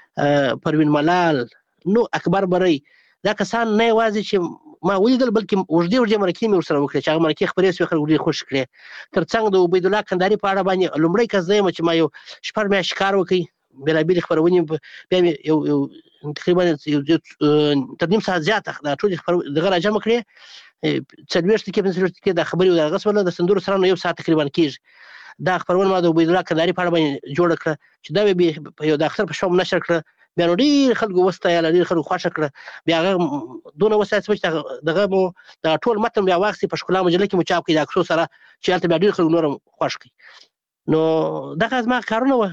پروین ملال، نو اکبر بری. دا کسان نه یوازې چې ما ولیدل، بلکې اوږدې اوږدې مرکې مې ورسره وکړې چې هغه مرکې خپرې شوې، خلکو ډېر خوښ کړې. تر څنګ د عبیدالله کندهاري په اړه باندې لومړی کس زه یم چې ما یو شپږ میاشتې کار وکړ، بېلابېلې خپرونې، بیا مې یو یو تقریبا تر نیم ساعت زیاته دا ټولې دغه را جمع کړې، څلوېښت دقیقې پنځه څلوېښت دقیقې دا خبرې وې، دغه شوله، د سندرو سره نو یو ساعت تقریبا کېږي. دا خپرونه ما د عبیدالله کندهاري په اړه باندې جوړه کړه چې دا مې په یو د اختر په شپه نشر کړه. بیا نو ډېر خلکو وستایله، ډېر خلکو خوښه کړه. بیا هغه دونه وستایه چې دغه مو دغه ټول متن بیا واخیستې، په ښکلا مجله کې مو چاپ کړي د عکسو سره، چې هلته بیا ډېر خلکو نور هم خوښ کړي. نو دغه زما کارونه وه.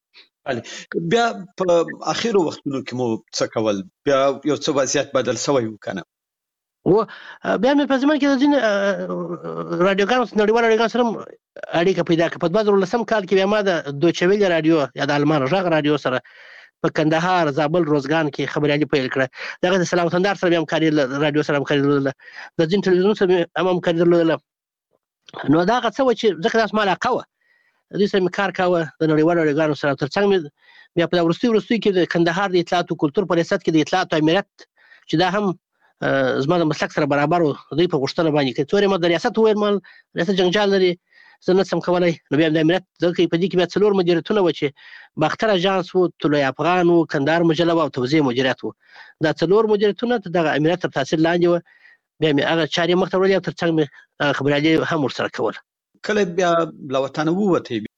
بیا په اخرو وختونو کې مو څه کول؟ بیا یو څه وضعیت بدل شوی و که نه؟ و بیا مې په زمانه کې د ځینې راډیوګانو نړیوالو راډیوګانو سره هم اړیکه پیدا کړه. په دوه زره لسم کال کې بیا ما د دویچه ویلې راډیو یا د آلمان غږ راډیو سره په کندهار، زابل، روزګان کې خبریالي پیل کړه. دغه د سلام وطندار سره بیا همکاري، راډیو سره همکاري درلوده، د ځینو تلویزیونونو سره هم همکاري درلودله. نو دا هغه څه وه چې ځکه دا زما علاقه وه، دوی سره مې کار کاوه د نړیوالو راډیوګانو سره. تر څنګ مې بیا په وروستي وروستي کې د کندهار د اطلاعات او کلتور په ریاست کې د اطلاعات امنیت چې دا هم زما د مسلک سره برابر و، دوی په غوښتنه باندې که څورې ما د ریاست وویل مال ریاست جنجال لري، زه نه شم کولی. نو بیا د امنیت ځکه په دې کې بیا څلور مدیریتونه وه چې باختر اژانس و، طلوع افغان و، کندهار مجله وه او توزیع مدیریت و. دا څلور مدیریتونه د دغه امنیت تر تاثیر لاندې وه. بیا مې هغه چارې مخ ته وړلې او تر څنګ مې هغه خبریالي هم ورسره کوله. کله بیا له وطنه ووتې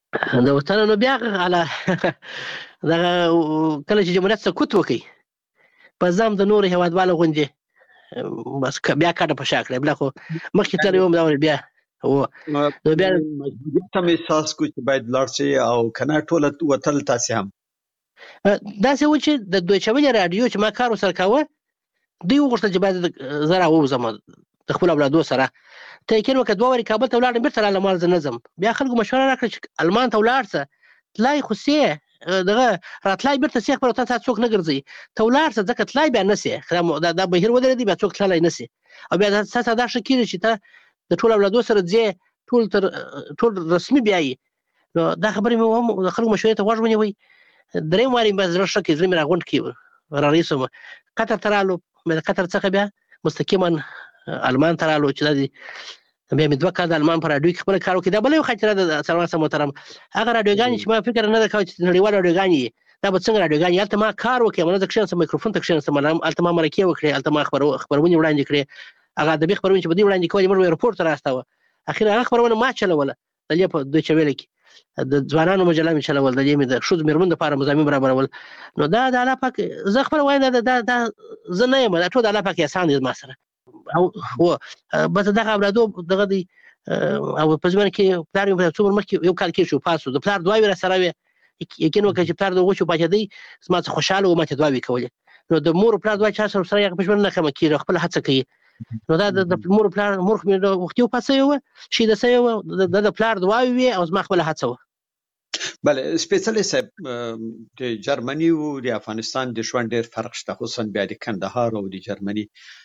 د وطن نو بیا على دغه کله چې جمهوریت سقوط وکړي په ځام د نور هیوادوالو غوندې بس بیا کاټه په شا کړې بل خو مخکې تر یو ډول بیا او نو بیا مجبوریت هم احساس کوي چې باید لاړ شي او کنه ټول وتل تاسو هم دا څه و چې د دوی چوي رادیو چې ما کار وسره کاوه دوی وغوښتل چې باید زرا ووزم د خپل اولادو سره ته یې وکړ دوه وری کابل ته ولاړم بیرته رااله مال زنظم بیا خلکو مشوره راکړه چې المان ته ولاړ څه تلای خو سي دغه راتلای بیرته سیخ پر تاسو څوک نه ګرځي ته ولاړ څه ځکه تلای بیا نسی دا د بهیر ودرې دی بیا څوک تلای نسی او بیا تاسو دا شکیږي چې ته د ټول اولادو سره ځې ټول تر ټول رسمي بیاي نو دا خبرې مې د خلکو مشورې ته غوږ ونیوي درې ماري به زړه شکه زمي راغونډ کی را رئیسم قطر ترالو مې قطر څخه بیا مستقیما المان ترالو چې دا بیا مې دوه کال د المان پر راډیو کې خپل کار وکړ دا بل یو خاطره د سلام محترم هغه راډیوګانې چې ما فکر نه وکړ چې نړیوال راډیوګانې دا به څنګه راډیوګانې هلته ما کار وکړ مله د کښېنستم میکروفون ته کښېنستم هلته ما مرکې وکړې هلته ما خپرونې وړاندې کړې هغه ادبي خپرونې چې به دوی وړاندې کولې موږ رپورټ ته راستاوه اخر هغه خپرونه ما چلوله د دې په دوی چویل کې د ځوانانو مجله مې چلول د دې مې د ښځو مېرمنو لپاره مضامین برابرول نو دا د الله پاک زه خپله وایم دا دا زه نه یم دا ټول د الله پاک احسان دی ما سره او بس دغه اولادو دغه دی او په ځمانه کې پلار یې په څومره مخکې یو کال کې شو پاسو د پلار دعاوې را سره وې یقین وکړه چې پلار د وچو پاتې دی زما څه خوشحاله و ماته دعاوې کولې نو د مور پلار دعا چا سره سره یې په ژوند نه کمه کېږي خپل هڅه کوي نو دا د مور پلار مور خو مې وختي وپاسه وه شي د سوی د پلار دعاوې وې او زما خپله هڅه وه بله سپیڅلي صاحب د جرمني او د افغانستان د ژوند ډېر فرق شته خصوصا بیا د کندهار او د جرمني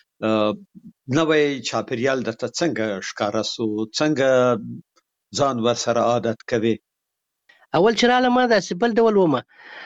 نوې چاپیریال درته څنګه ښکاره سو څنګه ځان ورسره عادت کوي اول چې رااله ما داسې بل ډول ومه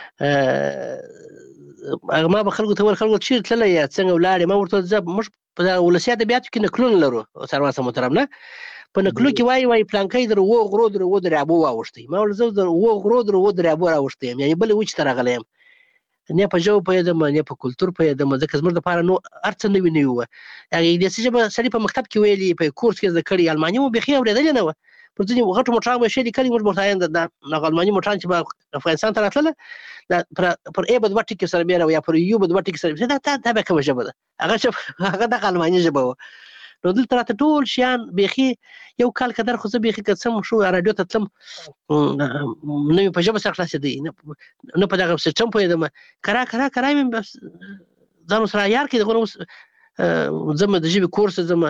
هغه ما به خلکو ته ویل خلکو چېرې تللی یا څنګه ولاړې ما ورته زه موږ په ولسي ادبیاتو کې نکلونه لرو سروان محترم نه په نکلو کې وایي وایي پلانکی در اوو غرو در اوو دریابو واوښتی ما ویل زه در اوو غرو در اوو دریابو راوښتی یم یعنې بلې وچې ته راغلی یم نه په ژبه پوهېدم نه په کلتور پوهېدم ځکه زموږ دپاره نو هر څه نوي نوي وه هغې انګلیسي ژبه سړي په مکتب کې ویلي په کورس کې زده کړي الماني مو بیخي اورېدلې نه وه پر ځینې غټو موټرانو به یې ښې لیکلي موږ به ورته وایو د الماني موټران چې به افغانستان ته راتلله پر ای به دوه ټکي سره بیا یا پر یو به دوه ټکي سره دا دا بیا کومه ژبه ده هغه هغه دغه الماني ژبه وه نو دلته راته ټول شیان بیخي یو کال قدر خو زه بیخي که څه شو راډیو ته تلم نه مې په ژبه سره خلاصېدی نه په دغه سیسټم پوهېدم کرا کرا کرا مې ځان سره عیار کړي دغه اوس ځم د ژبې کورس ځم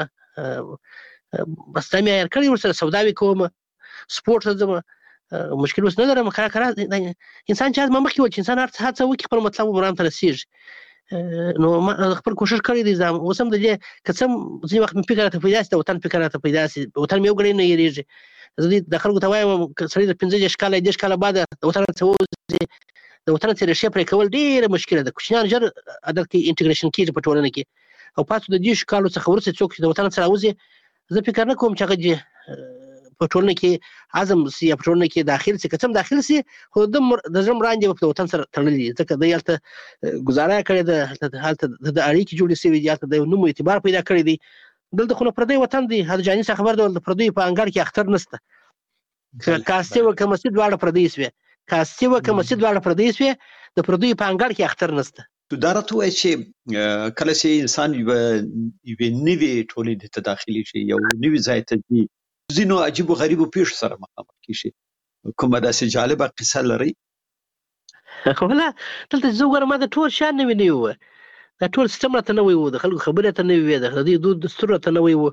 بس دا مې عیار کړي ورسره سوداوي کوم سپورټ ته ځم مشکل اوس نه لرم کرا کرا انسان چې ما مخکې وه چې انسان هر څه هڅه وکړي خپل مطلب مرام ته رسېږي نو ما خپل کوشش کړی دی زه اوس هم د دې که څه ځینې وخت مې فکر راته پیدا شي د وطن فکر راته پیدا شي وطن مې یو ګړی نه هېرېږي زه د خلکو ته وایم که سړی د پنځه دېرش کاله دېرش کاله بعده د وطن څخه ووځي د وطن څخه ریښې پرې کول ډېره مشکله ده کوچنیان ژر عادت کوي انټګریشن کېږي په ټولنه کې او پاتې د دېرشو کالو څخه وروسته څوک چې د وطن څخه راوځي زه فکر نه کوم چې هغه دې په ټولنه کې عزم سي یا په ټولنه کې داخل سي که څه هم داخل سي خو د زړه مراندې به په وطن سره تړلي دي ځکه دی هلته ګزاره کړې ده هلته د اړیکې جوړې سوي دي هلته د نوم اعتبار پیدا کړی دی دلته خو نو پردی وطن دی هر جاني څخه خبر ده د پردیو په انګړ کې اختر نشته کاستې وه که مسجد دواړه پردۍ سوې کاستې وه که مسجد دواړه پردۍ سوې د پردیو په انګړ کې اختر نشته دا راته وایي چې کله چې انسان یوې نوې ټولنې ته داخلي شي یو نوي ځای ته ځي ځینو عجیبو غریبو پیښو سره مخامخ کېږي کومه داسې جالبه قصه لرئ ولا دلته زه وګورم ما د ټول شیان نوي نوي وه دا ټول سیسټم راته نوی و د خلکو خبرې راته نوي وې د دوی دود دستور راته نوی و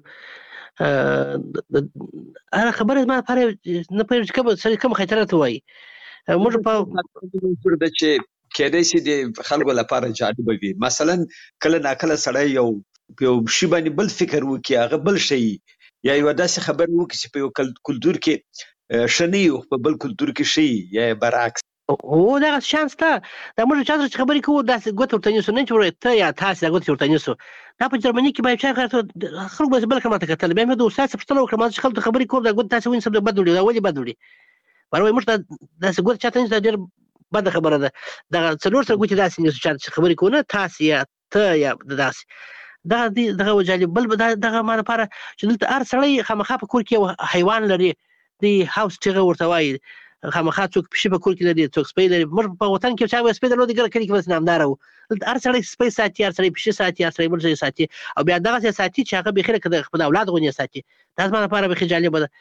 هغه خبره زما لپاره نه پوهېږم چې کومه سړی کومه خاطره راته وایي موږ په ده چې کېدای شي د خلکو لپاره جالبه وي مثلا کله ناکله سړی یو په یو شي باندې بل فکر وکړي هغه بل شی یا یو داسې خبر وکړي چې په یو کلتور کې ښه نه وي په بل کلتور کې ښه یا برعکس هو دغه شان شته دا موږ چا سره چې خبرې کوو داسې ګوته ورته نیسو نه چې ته یا تاسې دا ګوتې ورته نیسو دا په جرمني کې به یو چا خلکو به بله کړه ماته کتل بیا مې د استاد څخه پوښتنه وکړه ما چې خلکو ته خبرې کوم دا ګوتې تاسې ونیسم دا بد وړي دا ولې بد وړي باره وایي موږ داسې ګوتې چاته نیسو دا ډېر بده خبره ده دغه څلور سره ګوتې داسې نیسو چا چې خبرې کوو نه تاسې یا ته یا داسې دغه دی دغه جالب بل دغه ما لپاره چې دلته هر سړی خامخا په کور کې یو حیوان لري دی هاوس چغه ورته وایي خامخا څوک پښې په کور کې لري څوک سپی لري موږ په وطن کې چا سپی درلود ګر کلی کې بس نامدار وو هر سړی سپی ساتي هر سړی پښې ساتي هر سړی بل څه ساتي او بیا دغه ساتي چې هغه به خیر کده خپل اولاد غونې ساتي دا زما لپاره به جالب ده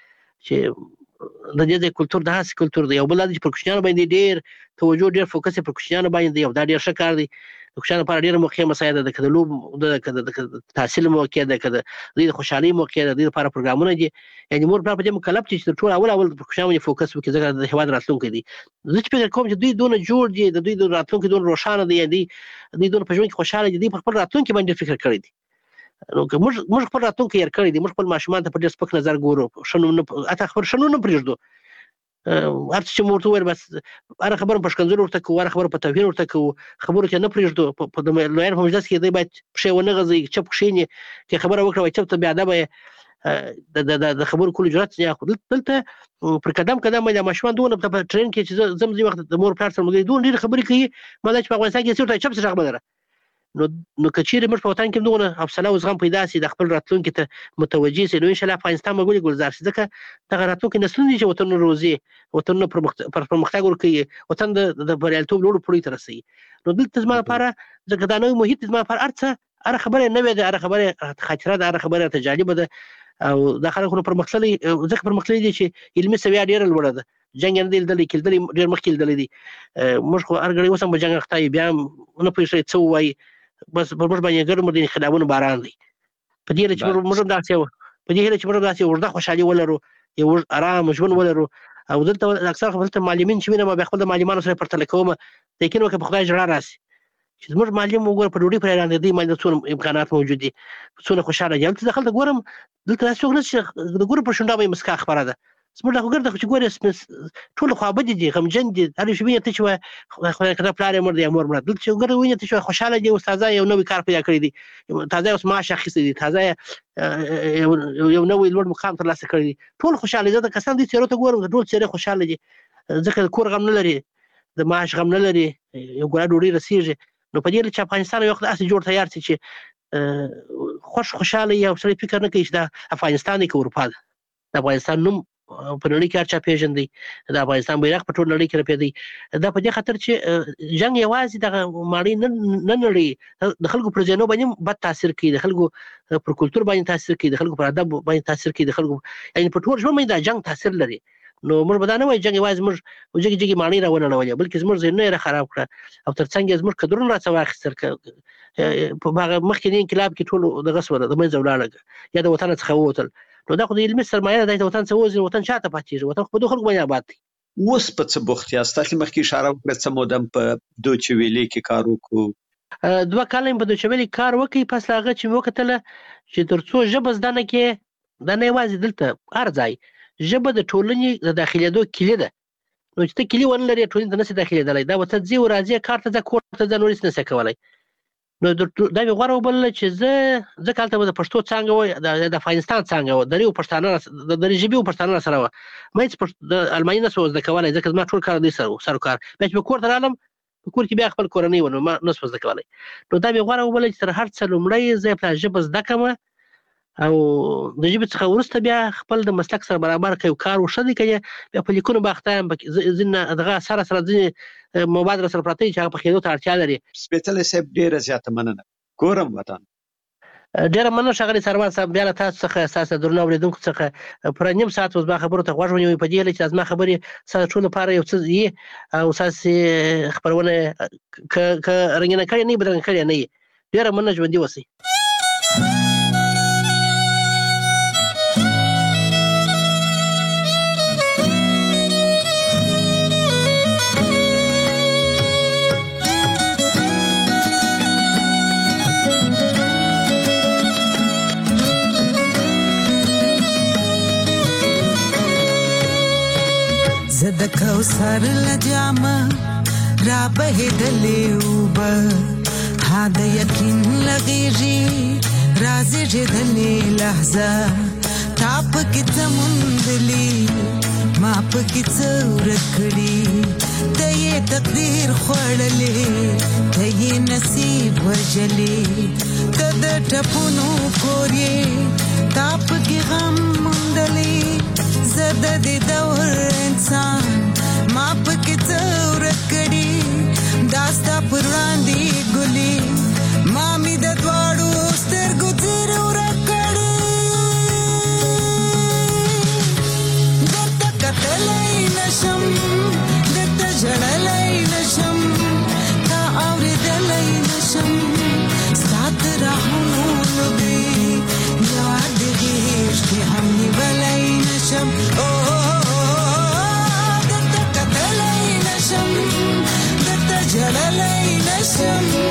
چې د دې کلچر د هاس کلچر دی او بل د پرکشنانو باندې ډیر توجه ډیر فوکس پرکشنانو باندې او دا ډیر ښه کار دی د کشانو لپاره ډیر موقع مساعده ده کده لوب د تحصیل موقع ده کده د خوشحالي موقع ده د لپاره پروګرامونه دي یعنی مور په دې مکلف چې ټول اول اول پرکشنانو باندې فوکس وکړي ځکه د هواد راتلونکي دي زه چې فکر کوم چې دوی دونه جوړ دي د دوی د راتلونکي دونه روښانه دي دي دوی دونه په ژوند کې خوشاله دي په خپل راتلونکي باندې فکر کړی دي نو که موږ موږ خپل راتلونکي یې کړی دي موږ خپل ماشومان ته په ډېر سپک نظر ګورو شنو نه اته خبر شنو نه پرېږدو هر څه چې مرته وایي بس هر خبره په شکنځل ورته کوو هر خبره په توهین ورته کوو خبرو ته نه پرېږدو په د لویان په مجلس کې دی باید پښې ونه غځي چپ کښېني چې خبره وکړه وایي چپ ته بې ادبه د د خبرو کولو جرأت نه اخلي دلته پر قدم قدم باندې ماشومان دونه په ټرین کې چې زم زی وخت د مور پلار سره مګي دونه ډېرې خبرې کوي ما دا چې په افغانستان کې څه چپ څه غږ لره نو نو کچېرې موږ په وطن کې دونه حوصله او زغم پیدا سي د خپل راتلونکي ته متوجي سي نو ان شاء الله افغانستان به ګلزار شي ځکه دغه راتلونکي نسلونه چې وطن روزي وطن پر پرمختګ ورکوي وطن د بریالیتوب لوړو پوړۍ ته رسوي نو دلته زما لپاره ځکه دا نوی محیط زما لپاره هر څه هر خبره نوې ده هر خبره خاطره ده هر خبره ته جالبه ده او دا خلکو پرمختللي ځکه پرمختللي دي چې علمي سویه ډېره لوړه ده جنګ نه دی لیدلی کېدلی ډېر مخکې لیدلی دي موږ خو هر ګړی اوس هم په جنګ اخته یو بیا هم نه پوهېږي څه ووایي بس پر موږ باندې ګرم د انقلابونو باران دی په دې چې موږ هم داسې په دې چې موږ داسې اوږده خوشحالي ولرو یو ارام ژوند ولرو او دلته اکثر خپل معلمین چې وینم بیا خپل د معلمانو سره پرتله کوم لیکن وکه په خدای جړه راسي چې موږ معلم وګور په ډوډۍ پر اړه دي باندې څونه امکانات موجود دي څونه خوشاله دي دلته خلک ګورم دلته څوک نه چې د ګور پر شونډه باندې مسکا خبره ده زموږ د وګرځه چې ګورې ټول خو ابدي دي غمجن دي هر شي ویني ته چې خدای کړه پلار مر دی امر مر دلته چې وګرځه ویني ته چې خوشاله دي استاد یو نوې کار پیدا کړی دي تازه اوس معاش اخیستی دي تازه یو نوې لوړ مقام ترلاسه کړی دي ټول خوشاله دي د کسان دي چې ورته ګورم ټول چې خوشاله دي ځکه کور غم نه لري د معاش غم نه لري یو ګړه ډوډۍ رسیږي نو په دې چې افغانستان یو وخت اسې جوړ تیار شي چې خوش خوشاله یو سړی فکر نه کوي چې د افغانستان کې اروپا ده د افغانستان نوم په نړۍ کې هر چا پیژندي د افغانستان بیرغ په ټول نړۍ کې رپېدی دا په دې خاطر چې جنګ یوازې دغه ماړی نه نړۍ د خلکو پر ذهنو باندې بد تاثیر کوي د خلکو پر کلتور باندې تاثیر کوي د خلکو پر ادب باندې تاثیر کوي د خلکو یعنی په ټول ژوند باندې دا جنګ تاثیر لري نو موږ به دا نه وایو جنګ یوازې موږ وجګي جګي ماڼۍ راونړولې بلکې زموږ ذهنونه یې خراب کړه او تر څنګ یې زموږ قدرونه راڅه واخیستل په هغه مخکې انقلاب کې ټول دغه سوله د منځه ولاړه یا د وطن څخه ووتل نو دا خو د علمي سرمایه ده د وطن څخه وځي وطن شاته پاتېږي وطن خو په دوه خلکو باندې آباد دی اوس په څه بوخت یاست تاسو مخکې اشاره وکړه څه مودم په دوچ ویلې کې کار وکړو دوه کاله په دوچ ویلې کار وکړي پس هغه چې وکتل چې ترڅو ژبه زده نه کې دا نه یوازې دلته هر ځای ژبه د ټولنې د داخلېدو کلي ده نو چې ته کلي ونه لرې ټولنې ته نشې داخلېدلی دا به ته ځې ورځې کار ته ځه کور ته ځه نور هېڅ نشې کولی نو دا مې غوره وبلله چې زه ځکه هلته به د پښتو څانګه وه د افغانستان څانګه وه دري پښتانه د دري ژبې ژبې سره وه ما هېڅ د الماني نه شو زده کولی ځکه زما ټول کار دوی سره و سر و کار بیا چې په کور ته رالم په کور کې بیا خپل کورنۍ وه نو ما نه شو زده کولی نو دا مې غوره وبلله چې تر هر څه لومړی زه یې ژبه زده کړم او د ژبې څخه وروسته بیا خپل د مسلک سره برابر کوي کار وښه دی که بیا په لیکونو به اخته یم ځینې دغه سره سره ځینې مواد راسره پراته دي چې هغه پخېدو ته اړتیا لري سپېڅلی صاحب ډېره زیاته مننه ګورم وطن ډېره مننه ښاغلی سروان صاحب بیا له تاسو څخه ستاسو درنو اورېدونکو څخه پوره نیم ساعت اوس زما خبرو ته غوږ ونیوئ په دې هیله چې زما خبرې ستاسو ټول لپاره یو څه وي او ستاسې خپرونه که رنګینه کړې نه وي بدرنګه کړې نه وي ډېره مننه ژوندي اوسئ زد کوثر لجامه را بهدلې وبه ها د یقین لغېږي رازې جدلې لحظه تا پکې څه موندلي ما پکې څه ورک کړي ته یې تقدیر خوړلې ته یې نصیب وژلې ته د ټپونو کور یې تا پکې غم موندلی زه د دې دور انسان September